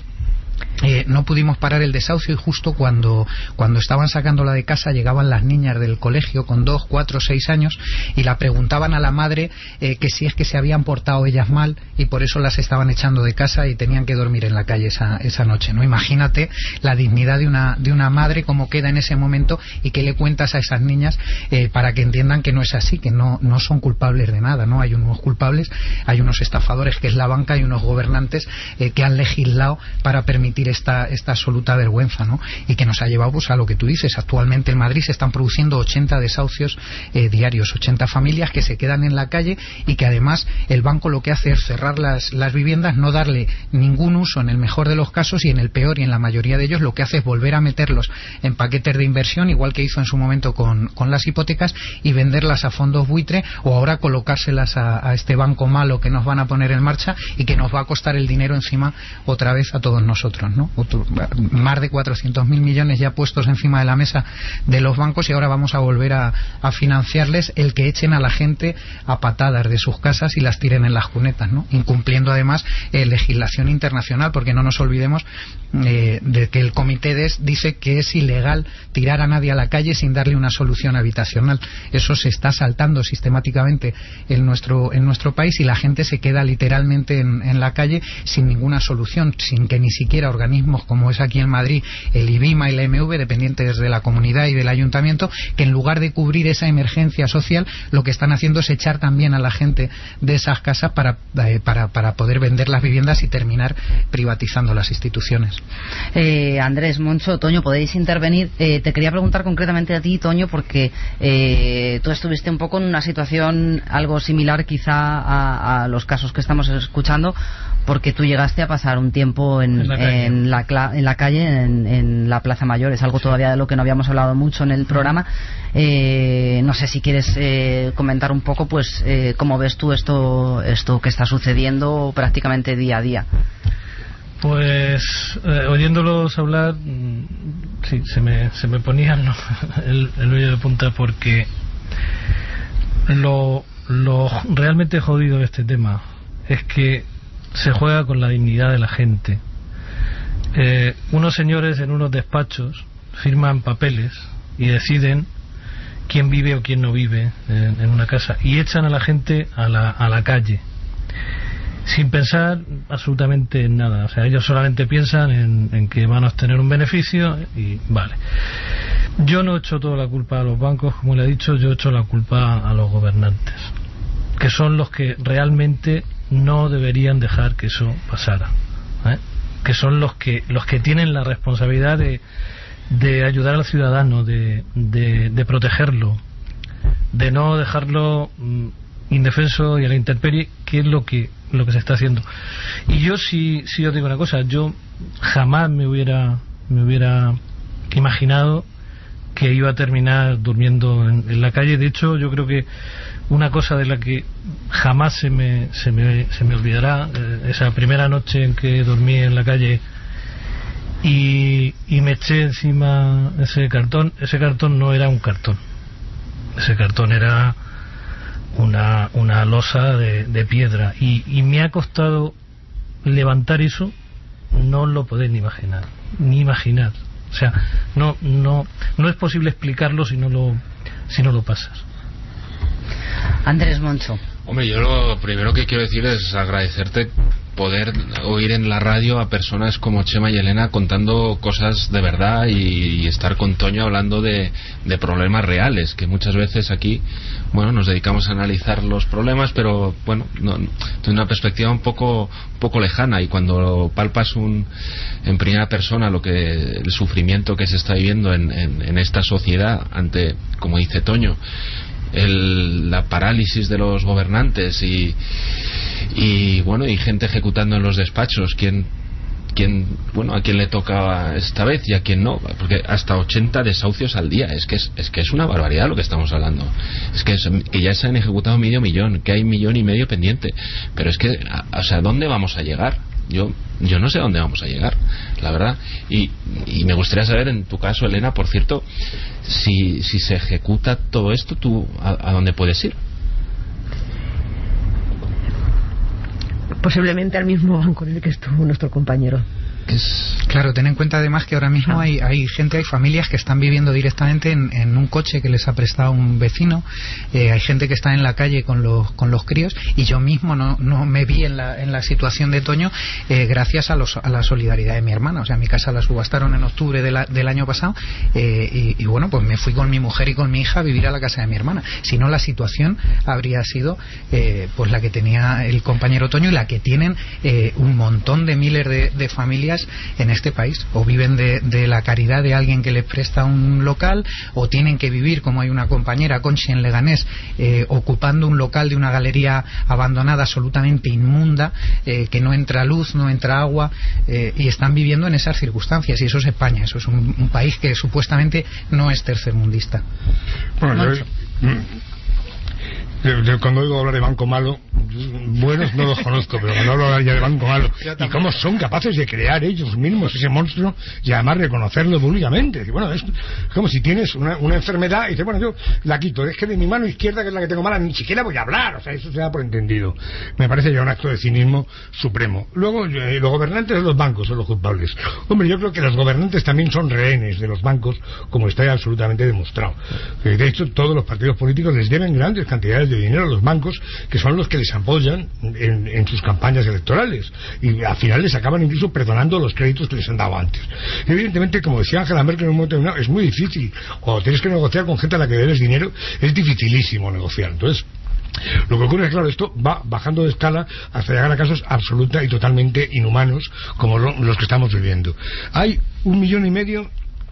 No pudimos parar el desahucio y justo cuando estaban sacándola de casa llegaban las niñas del colegio con 2, 4, 6 años y la preguntaban a la madre que si es que se habían portado ellas mal y por eso las estaban echando de casa y tenían que dormir en la calle esa noche, ¿no? Imagínate la dignidad de una madre, cómo queda en ese momento y qué le cuentas a esas niñas para que entiendan que no es así, que no son culpables de nada, ¿no? Hay unos culpables, hay unos estafadores que es la banca y unos gobernantes que han legislado para permitir esta absoluta vergüenza, ¿no? Y que nos ha llevado pues a lo que tú dices. Actualmente en Madrid se están produciendo 80 desahucios diarios, 80 familias que se quedan en la calle y que además el banco lo que hace es cerrar las viviendas, no darle ningún uso en el mejor de los casos y en el peor y en la mayoría de ellos lo que hace es volver a meterlos en paquetes de inversión, igual que hizo en su momento con las hipotecas, y venderlas a fondos buitre o ahora colocárselas a este banco malo que nos van a poner en marcha y que nos va a costar el dinero encima otra vez a todos nosotros, ¿no? Más de 400.000 millones ya puestos encima de la mesa de los bancos y ahora vamos a volver a financiarles el que echen a la gente a patadas de sus casas y las tiren en las cunetas, ¿no? Incumpliendo además legislación internacional, porque no nos olvidemos de que el Comité DES dice que es ilegal tirar a nadie a la calle sin darle una solución habitacional. Eso se está saltando sistemáticamente en nuestro país y la gente se queda literalmente en la calle sin ninguna solución, sin que ni siquiera organismos como es aquí en Madrid, el IBIMA y la MV, dependientes de la comunidad y del ayuntamiento, que en lugar de cubrir esa emergencia social, lo que están haciendo es echar también a la gente de esas casas para poder vender las viviendas y terminar privatizando las instituciones. Andrés, Moncho, Toño, podéis intervenir. Te quería preguntar concretamente a ti, Toño, porque tú estuviste un poco en una situación algo similar quizá a los casos que estamos escuchando, porque tú llegaste a pasar un tiempo en la calle, en la Plaza Mayor. Es algo todavía de lo que no habíamos hablado mucho en el programa. No sé si quieres comentar un poco pues cómo ves tú esto que está sucediendo prácticamente día a día. Pues oyéndolos hablar, sí, se me ponía el vello de punta, porque lo realmente jodido de este tema es que se juega con la dignidad de la gente. Unos señores en unos despachos firman papeles y deciden quién vive o quién no vive en una casa y echan a la gente a la calle sin pensar absolutamente en nada. O sea, ellos solamente piensan en que van a obtener un beneficio y vale. Yo no echo toda la culpa a los bancos, como le he dicho, yo echo la culpa a los gobernantes, que son los que realmente no deberían dejar que eso pasara, que son los que tienen la responsabilidad de ayudar al ciudadano, de protegerlo, de no dejarlo indefenso y a la intemperie, que es lo que se está haciendo. Y yo sí os digo una cosa, yo jamás me hubiera imaginado que iba a terminar durmiendo en la calle. De hecho, yo creo que una cosa de la que jamás se me olvidará, esa primera noche en que dormí en la calle y me eché encima ese cartón no era un cartón, ese cartón era una losa de piedra y me ha costado levantar eso, no lo podéis ni imaginar. O sea, no es posible explicarlo si no lo pasas. Andrés, Moncho. Hombre, yo lo primero que quiero decir es agradecerte poder oír en la radio a personas como Chema y Elena contando cosas de verdad y estar con Toño hablando de problemas reales, que muchas veces aquí, bueno, nos dedicamos a analizar los problemas, pero bueno, de una perspectiva un poco lejana, y cuando palpas en primera persona el sufrimiento que se está viviendo en esta sociedad ante, como dice Toño, la parálisis de los gobernantes y bueno, y gente ejecutando en los despachos, a quién le toca esta vez y a quién no, porque hasta 80 desahucios al día, es que es una barbaridad lo que estamos hablando. Que ya se han ejecutado medio millón, que hay 1,5 millones pendiente, pero es que, o sea, ¿dónde vamos a llegar? Yo no sé dónde vamos a llegar, la verdad. Y me gustaría saber, en tu caso, Elena, por cierto, si se ejecuta todo esto, ¿tú a dónde puedes ir? Posiblemente al mismo banco en el que estuvo nuestro compañero. Claro, ten en cuenta además que ahora mismo hay familias que están viviendo directamente en un coche que les ha prestado un vecino, hay gente que está en la calle con los críos, y yo mismo no me vi en la situación de Toño gracias a la solidaridad de mi hermana. O sea, mi casa la subastaron en octubre del año pasado, y bueno, pues me fui con mi mujer y con mi hija a vivir a la casa de mi hermana. Si no, la situación habría sido pues la que tenía el compañero Toño y la que tienen un montón de miles de familias en este país. O viven de la caridad de alguien que les presta un local, o tienen que vivir, como hay una compañera, Conchi, en Leganés, ocupando un local de una galería abandonada, absolutamente inmunda, que no entra luz, no entra agua, y están viviendo en esas circunstancias. Y eso es España, eso es un país que supuestamente no es tercermundista. Bueno, yo cuando oigo hablar de banco malo, buenos no los conozco, pero cuando hablo ya de banco malo, y cómo son capaces de crear ellos mismos ese monstruo y además reconocerlo públicamente. Y bueno, es como si tienes una enfermedad y dices, bueno, yo la quito, es que de mi mano izquierda, que es la que tengo mala, ni siquiera voy a hablar. O sea, eso se da por entendido. Me parece ya un acto de cinismo supremo. Luego, los gobernantes de los bancos son los culpables. Hombre, yo creo que los gobernantes también son rehenes de los bancos, como está ya absolutamente demostrado. De hecho, todos los partidos políticos les deben grandes cantidades de dinero a los bancos, que son los que les apoyan en sus campañas electorales, y al final les acaban incluso perdonando los créditos que les han dado antes. Evidentemente, como decía Angela Merkel en un momento determinado, es muy difícil. Cuando tienes que negociar con gente a la que debes dinero, es dificilísimo negociar. Entonces, lo que ocurre es, claro, esto va bajando de escala hasta llegar a casos absoluta y totalmente inhumanos como los que estamos viviendo. Hay 1,5 millones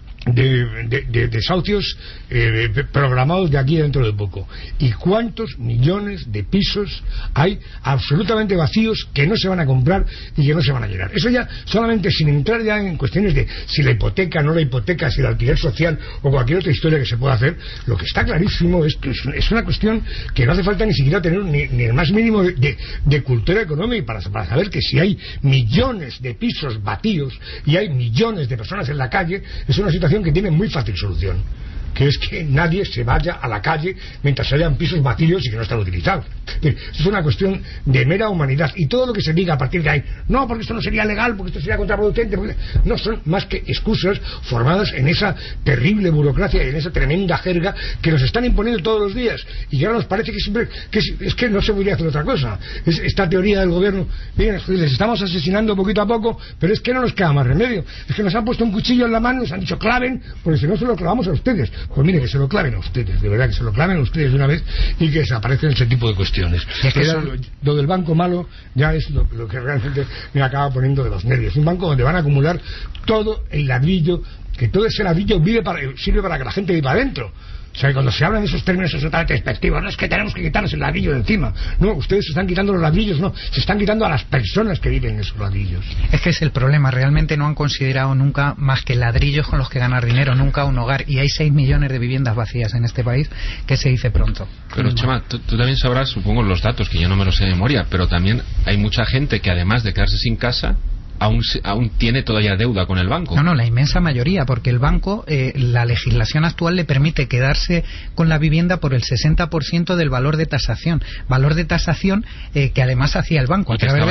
de desahucios programados de aquí dentro de poco. ¿Y cuántos millones de pisos hay absolutamente vacíos que no se van a comprar y que no se van a llenar? Eso ya, solamente sin entrar ya en cuestiones de si la hipoteca, no la hipoteca, si el alquiler social o cualquier otra historia que se pueda hacer, lo que está clarísimo es que es una cuestión que no hace falta ni siquiera tener ni el más mínimo de cultura económica para saber que si hay millones de pisos vacíos y hay millones de personas en la calle, es una situación que tiene muy fácil solución, que es que nadie se vaya a la calle mientras hayan pisos vacíos y que no están utilizados. Es una cuestión de mera humanidad, y todo lo que se diga a partir de ahí, no, porque esto no sería legal, porque esto sería contraproducente, no son más que excusas formadas en esa terrible burocracia y en esa tremenda jerga que nos están imponiendo todos los días, y ahora nos parece que siempre es que no se podría hacer otra cosa. Es esta teoría del gobierno, miren, les estamos asesinando poquito a poco, pero es que no nos queda más remedio, es que nos han puesto un cuchillo en la mano, nos han dicho claven, porque si no se lo clavamos a ustedes. Pues mire, que se lo claven a ustedes, de verdad, que se lo claven a ustedes de una vez y que desaparecen ese tipo de cuestiones. Lo del banco malo ya es lo que realmente me acaba poniendo de los nervios. Un banco donde van a acumular todo el ladrillo, que todo ese ladrillo sirve para que la gente viva adentro. O sea, cuando se hablan de esos términos absolutamente despectivos, no es que tenemos que quitarnos el ladrillo de encima. No, ustedes se están quitando los ladrillos, no, se están quitando a las personas que viven en esos ladrillos. Es que es el problema, realmente no han considerado nunca más que ladrillos con los que ganar dinero, nunca un hogar. Y hay 6 millones de viviendas vacías en este país, que se dice pronto. Pero Chema, tú también sabrás, supongo, los datos, que yo no me los sé de memoria, pero también hay mucha gente que, además de quedarse sin casa, aún tiene todavía deuda con el banco. No, la inmensa mayoría, porque el banco, la legislación actual le permite quedarse con la vivienda por el 60% del valor de tasación. Valor de tasación que además hacía el banco a través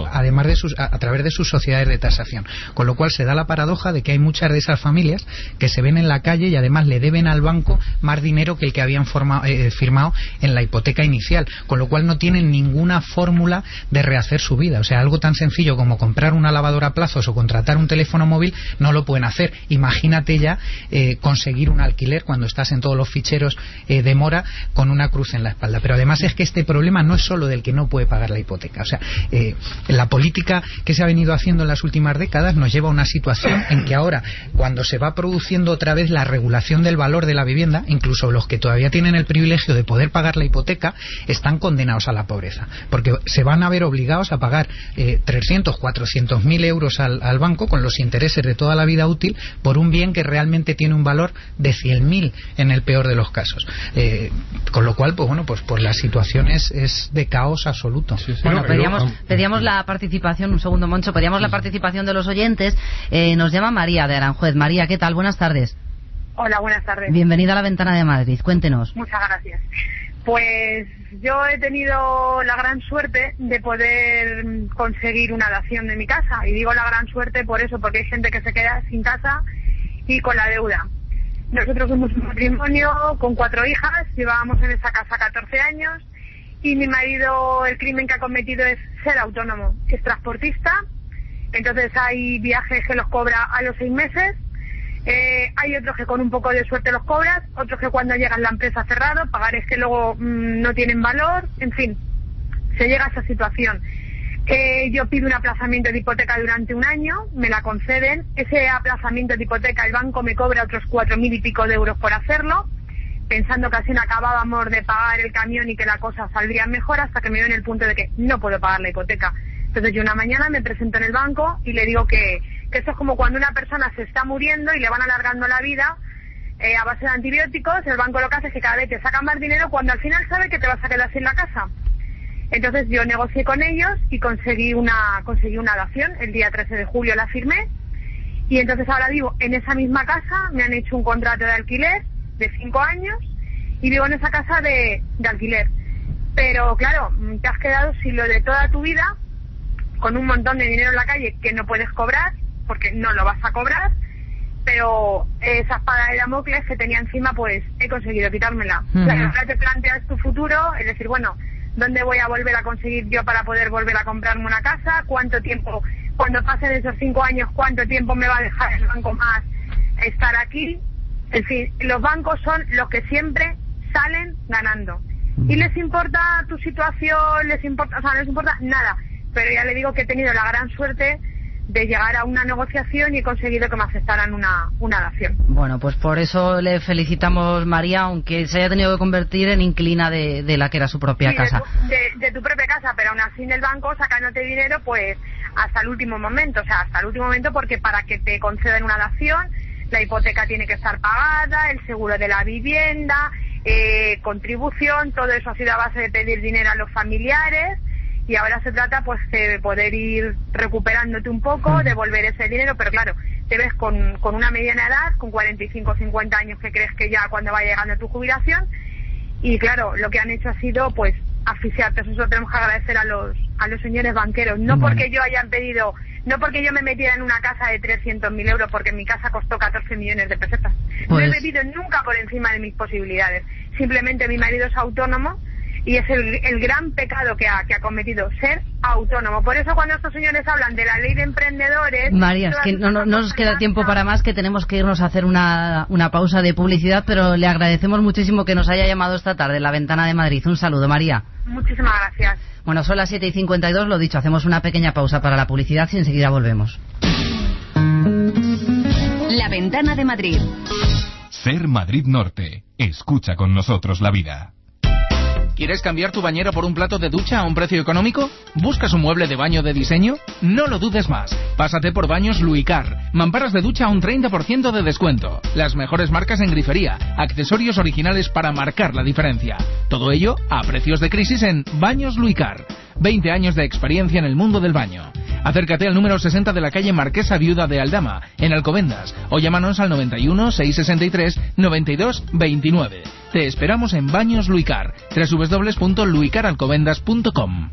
de sus sociedades de tasación. Con lo cual se da la paradoja de que hay muchas de esas familias que se ven en la calle y además le deben al banco más dinero que el que habían firmado en la hipoteca inicial. Con lo cual no tienen ninguna fórmula de rehacer su vida. O sea, algo tan sencillo como comprar una lavadora a plazos o contratar un teléfono móvil no lo pueden hacer. Imagínate ya conseguir un alquiler cuando estás en todos los ficheros de mora con una cruz en la espalda. Pero además es que este problema no es solo del que no puede pagar la hipoteca. O sea, la política que se ha venido haciendo en las últimas décadas nos lleva a una situación en que ahora, cuando se va produciendo otra vez la regulación del valor de la vivienda, incluso los que todavía tienen el privilegio de poder pagar la hipoteca están condenados a la pobreza, porque se van a ver obligados a pagar 300, 400.000 euros al banco con los intereses de toda la vida útil por un bien que realmente tiene un valor de 100.000 en el peor de los casos. Con lo cual, pues la situación es de caos absoluto. Bueno, pedíamos la participación, un segundo, Moncho, pedíamos la participación de los oyentes. Nos llama María de Aranjuez. María, ¿qué tal? Buenas tardes. Hola, buenas tardes. Bienvenida a La Ventana de Madrid. Cuéntenos. Muchas gracias. Pues yo he tenido la gran suerte de poder conseguir una dación de mi casa. Y digo la gran suerte por eso, porque hay gente que se queda sin casa y con la deuda. Nosotros somos un matrimonio con 4 hijas, llevábamos en esa casa 14 años y mi marido, el crimen que ha cometido es ser autónomo, es transportista. Entonces hay viajes que los cobra a los 6 meses. Hay otros que con un poco de suerte los cobras, otros que cuando llegan la empresa cerrado, pagarés que luego no tienen valor, en fin, se llega a esa situación. Yo pido un aplazamiento de hipoteca durante un año, me la conceden, ese aplazamiento de hipoteca el banco me cobra otros 4.000 y pico de euros por hacerlo, pensando que así no acabábamos de pagar el camión y que la cosa saldría mejor, hasta que me veo en el punto de que no puedo pagar la hipoteca. Entonces yo una mañana me presento en el banco y le digo que eso es como cuando una persona se está muriendo y le van alargando la vida a base de antibióticos. El banco lo que hace es que cada vez te saca más dinero cuando al final sabe que te vas a quedar sin la casa. Entonces yo negocié con ellos y conseguí una dación. El día 13 de julio la firmé y entonces ahora vivo en esa misma casa. Me han hecho un contrato de alquiler de 5 años y vivo en esa casa de alquiler. Pero claro, te has quedado sin lo de toda tu vida, con un montón de dinero en la calle que no puedes cobrar, porque no lo vas a cobrar, pero esa espada de Damocles que tenía encima, pues he conseguido quitármela. Claro, ahora te planteas tu futuro, es decir, bueno, ¿dónde voy a volver a conseguir yo para poder volver a comprarme una casa? ¿Cuánto tiempo, cuando pasen esos 5 años, cuánto tiempo me va a dejar el banco más estar aquí? En fin, los bancos son los que siempre salen ganando. Y les importa tu situación, no les importa nada. Pero ya le digo que he tenido la gran suerte de llegar a una negociación y he conseguido que me aceptaran una dación. Bueno, pues por eso le felicitamos, María, aunque se haya tenido que convertir en inquilina de la que era su propia casa. De tu propia casa, pero aún así en el banco sacándote dinero pues hasta el último momento. O sea, hasta el último momento, porque para que te concedan una dación, la hipoteca tiene que estar pagada, el seguro de la vivienda, contribución, todo eso ha sido a base de pedir dinero a los familiares. Y ahora se trata pues de poder ir recuperándote un poco, devolver ese dinero, pero claro, te ves con una mediana edad, con 45 o 50 años, que crees que ya cuando va llegando tu jubilación, y claro, lo que han hecho ha sido pues asfixiarte. Eso lo tenemos que agradecer a los señores banqueros, no porque yo hayan pedido, no porque yo me metiera en una casa de 300.000 euros, porque mi casa costó 14 millones de pesetas. Pues... no he bebido nunca por encima de mis posibilidades, simplemente mi marido es autónomo. Y es el gran pecado que ha cometido, ser autónomo. Por eso cuando estos señores hablan de la ley de emprendedores... María, es que no nos queda tiempo para más, que tenemos que irnos a hacer una pausa de publicidad, pero le agradecemos muchísimo que nos haya llamado esta tarde, La Ventana de Madrid. Un saludo, María. Muchísimas gracias. Bueno, son las 7:52, lo dicho, hacemos una pequeña pausa para la publicidad y enseguida volvemos. La Ventana de Madrid. Ser Madrid Norte. Escucha con nosotros la vida. ¿Quieres cambiar tu bañera por un plato de ducha a un precio económico? ¿Buscas un mueble de baño de diseño? No lo dudes más. Pásate por Baños Luicar. Mamparas de ducha a un 30% de descuento. Las mejores marcas en grifería. Accesorios originales para marcar la diferencia. Todo ello a precios de crisis en Baños Luicar. 20 años de experiencia en el mundo del baño. Acércate al número 60 de la calle Marquesa Viuda de Aldama, en Alcobendas, o llámanos al 91 663 92 29. Te esperamos en Baños Luicar, www.luicaralcobendas.com.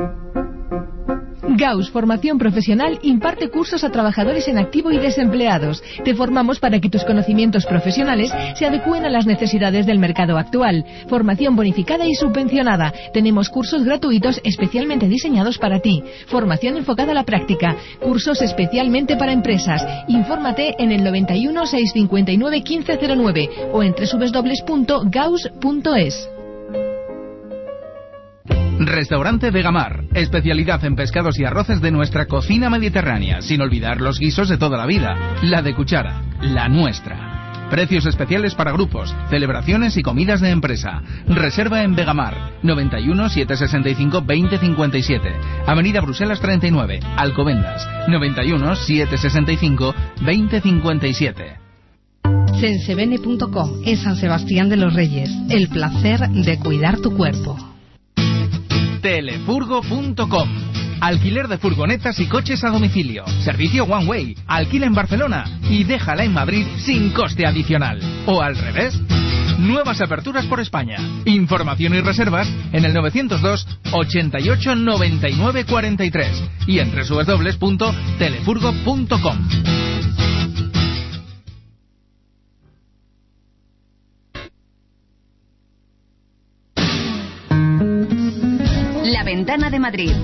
Gauss Formación Profesional imparte cursos a trabajadores en activo y desempleados. Te formamos para que tus conocimientos profesionales se adecúen a las necesidades del mercado actual. Formación bonificada y subvencionada. Tenemos cursos gratuitos especialmente diseñados para ti. Formación enfocada a la práctica. Cursos especialmente para empresas. Infórmate en el 91 659 1509 o en www.gauss.es. Restaurante Vegamar, especialidad en pescados y arroces de nuestra cocina mediterránea, sin olvidar los guisos de toda la vida, la de cuchara, la nuestra. Precios especiales para grupos, celebraciones y comidas de empresa. Reserva en Vegamar, 91 765 2057, Avenida Bruselas 39, Alcobendas, 91 765 2057. Sensebene.com, en San Sebastián de los Reyes, el placer de cuidar tu cuerpo. Telefurgo.com, alquiler de furgonetas y coches a domicilio. Servicio One Way, alquila en Barcelona y déjala en Madrid sin coste adicional. O al revés. Nuevas aperturas por España. Información y reservas en el 902 88 99 43 y en www.telefurgo.com. La Ventana de Madrid.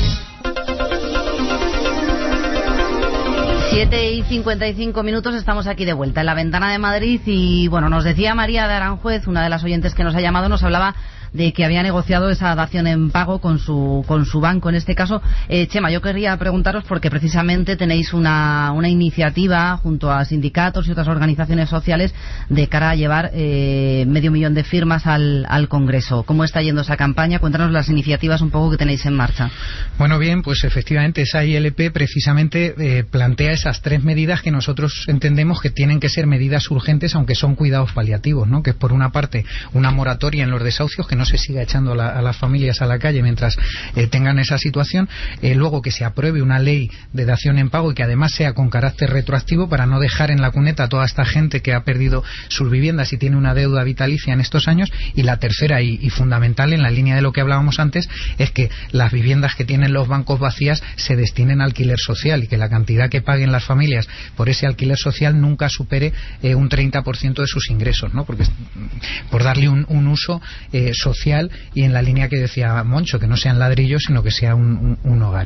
7:55, estamos aquí de vuelta en La Ventana de Madrid y bueno, nos decía María de Aranjuez, una de las oyentes que nos ha llamado, nos hablaba de que había negociado esa dación en pago con su banco en este caso. Chema, yo quería preguntaros porque precisamente tenéis una iniciativa junto a sindicatos y otras organizaciones sociales de cara a llevar 500.000 de firmas al Congreso. ¿Cómo está yendo esa campaña? Cuéntanos las iniciativas un poco que tenéis en marcha. Bueno, bien, pues efectivamente esa ILP precisamente plantea esas 3 medidas que nosotros entendemos que tienen que ser medidas urgentes, aunque son cuidados paliativos, ¿no? Que es por una parte una moratoria en los desahucios, que no se siga echando a las familias a la calle mientras tengan esa situación, luego que se apruebe una ley de dación en pago y que además sea con carácter retroactivo para no dejar en la cuneta a toda esta gente que ha perdido sus viviendas y tiene una deuda vitalicia en estos años. Y la tercera y fundamental, en la línea de lo que hablábamos antes, es que las viviendas que tienen los bancos vacías se destinen a alquiler social y que la cantidad que paguen las familias por ese alquiler social nunca supere un 30% de sus ingresos, ¿no? Porque por darle un uso social y en la línea que decía Moncho, que no sean ladrillos sino que sea un hogar.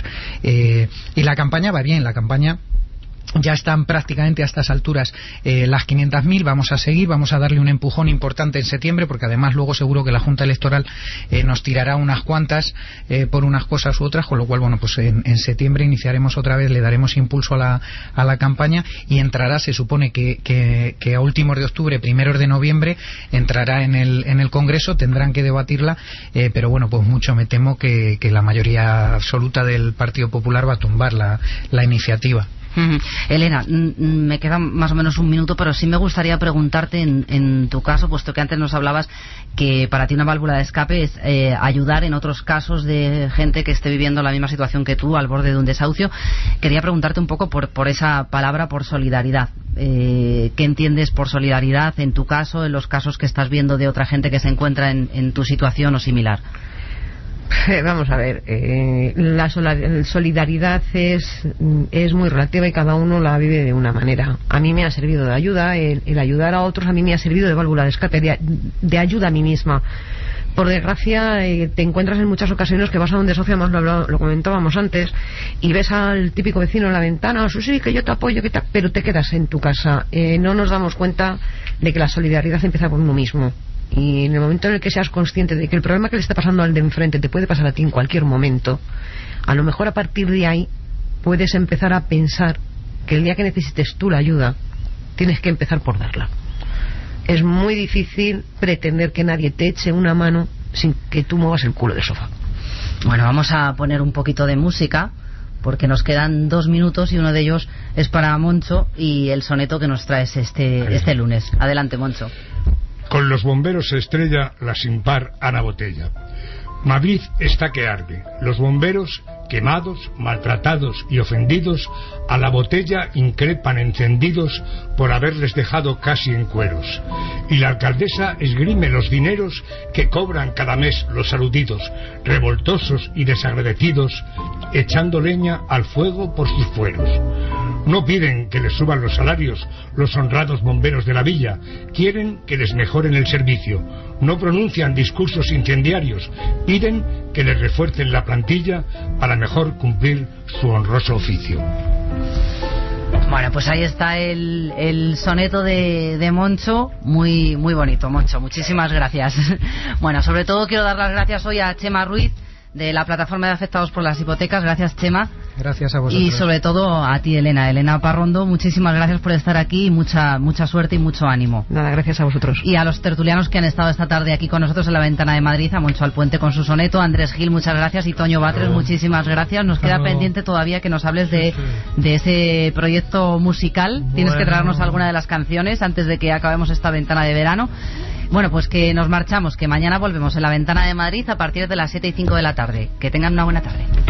Y la campaña va bien, la campaña ya están prácticamente a estas alturas las 500.000, vamos a seguir, vamos a darle un empujón importante en septiembre, porque además luego seguro que la Junta Electoral nos tirará unas cuantas por unas cosas u otras, con lo cual, bueno, pues en septiembre iniciaremos otra vez, le daremos impulso a la campaña y entrará, se supone que a últimos de octubre, primeros de noviembre, entrará en el Congreso, tendrán que debatirla, pero bueno, pues mucho me temo que la mayoría absoluta del Partido Popular va a tumbar la iniciativa. Elena, me queda más o menos un minuto, pero sí me gustaría preguntarte en tu caso, puesto que antes nos hablabas que para ti una válvula de escape es ayudar en otros casos de gente que esté viviendo la misma situación que tú, al borde de un desahucio. Quería preguntarte un poco por esa palabra, por solidaridad. ¿Qué entiendes por solidaridad en tu caso, en los casos que estás viendo de otra gente que se encuentra en tu situación o similar? Vamos a ver, la solidaridad es muy relativa y cada uno la vive de una manera. A mí me ha servido de ayuda, el ayudar a otros a mí me ha servido de válvula de escape, de ayuda a mí misma. Por desgracia, te encuentras en muchas ocasiones que vas a un desahucio, además lo comentábamos antes, y ves al típico vecino en la ventana, sí, que yo te apoyo, pero te quedas en tu casa. No nos damos cuenta de que la solidaridad empieza por uno mismo. Y en el momento en el que seas consciente de que el problema que le está pasando al de enfrente te puede pasar a ti en cualquier momento, a lo mejor a partir de ahí puedes empezar a pensar que el día que necesites tú la ayuda, tienes que empezar por darla. Es muy difícil pretender que nadie te eche una mano sin que tú muevas el culo del sofá. Bueno, vamos a poner un poquito de música, porque nos quedan 2 minutos y uno de ellos es para Moncho y el soneto que nos traes este lunes. Adelante, Moncho. Con los bomberos se estrella la sin par Ana Botella. Madrid está que arde. Los bomberos, quemados, maltratados y ofendidos, a la botella increpan encendidos por haberles dejado casi en cueros. Y la alcaldesa esgrime los dineros que cobran cada mes los aludidos, revoltosos y desagradecidos, echando leña al fuego por sus fueros. No piden que les suban los salarios los honrados bomberos de la villa, quieren que les mejoren el servicio. No pronuncian discursos incendiarios, piden que les refuercen la plantilla para mejor cumplir su honroso oficio. Bueno, pues ahí está el soneto de Moncho, muy bonito, Moncho, muchísimas gracias. Bueno, sobre todo quiero dar las gracias hoy a Chema Ruiz, de la plataforma de afectados por las hipotecas. Gracias, Chema. Gracias a vosotros. Y sobre todo a ti, Elena Parrondo, muchísimas gracias por estar aquí y mucha suerte y mucho ánimo. Nada, gracias a vosotros. Y a los tertulianos que han estado esta tarde aquí con nosotros en La Ventana de Madrid, a Moncho Alpuente con su soneto, Andrés Gil, muchas gracias, y Toño Batres, muchísimas gracias. Nos queda pendiente todavía que nos hables de ese proyecto musical. Tienes que traernos alguna de las canciones antes de que acabemos esta ventana de verano. Bueno, pues que nos marchamos, que mañana volvemos en La Ventana de Madrid a partir de las 7:05 de la tarde. Que tengan una buena tarde.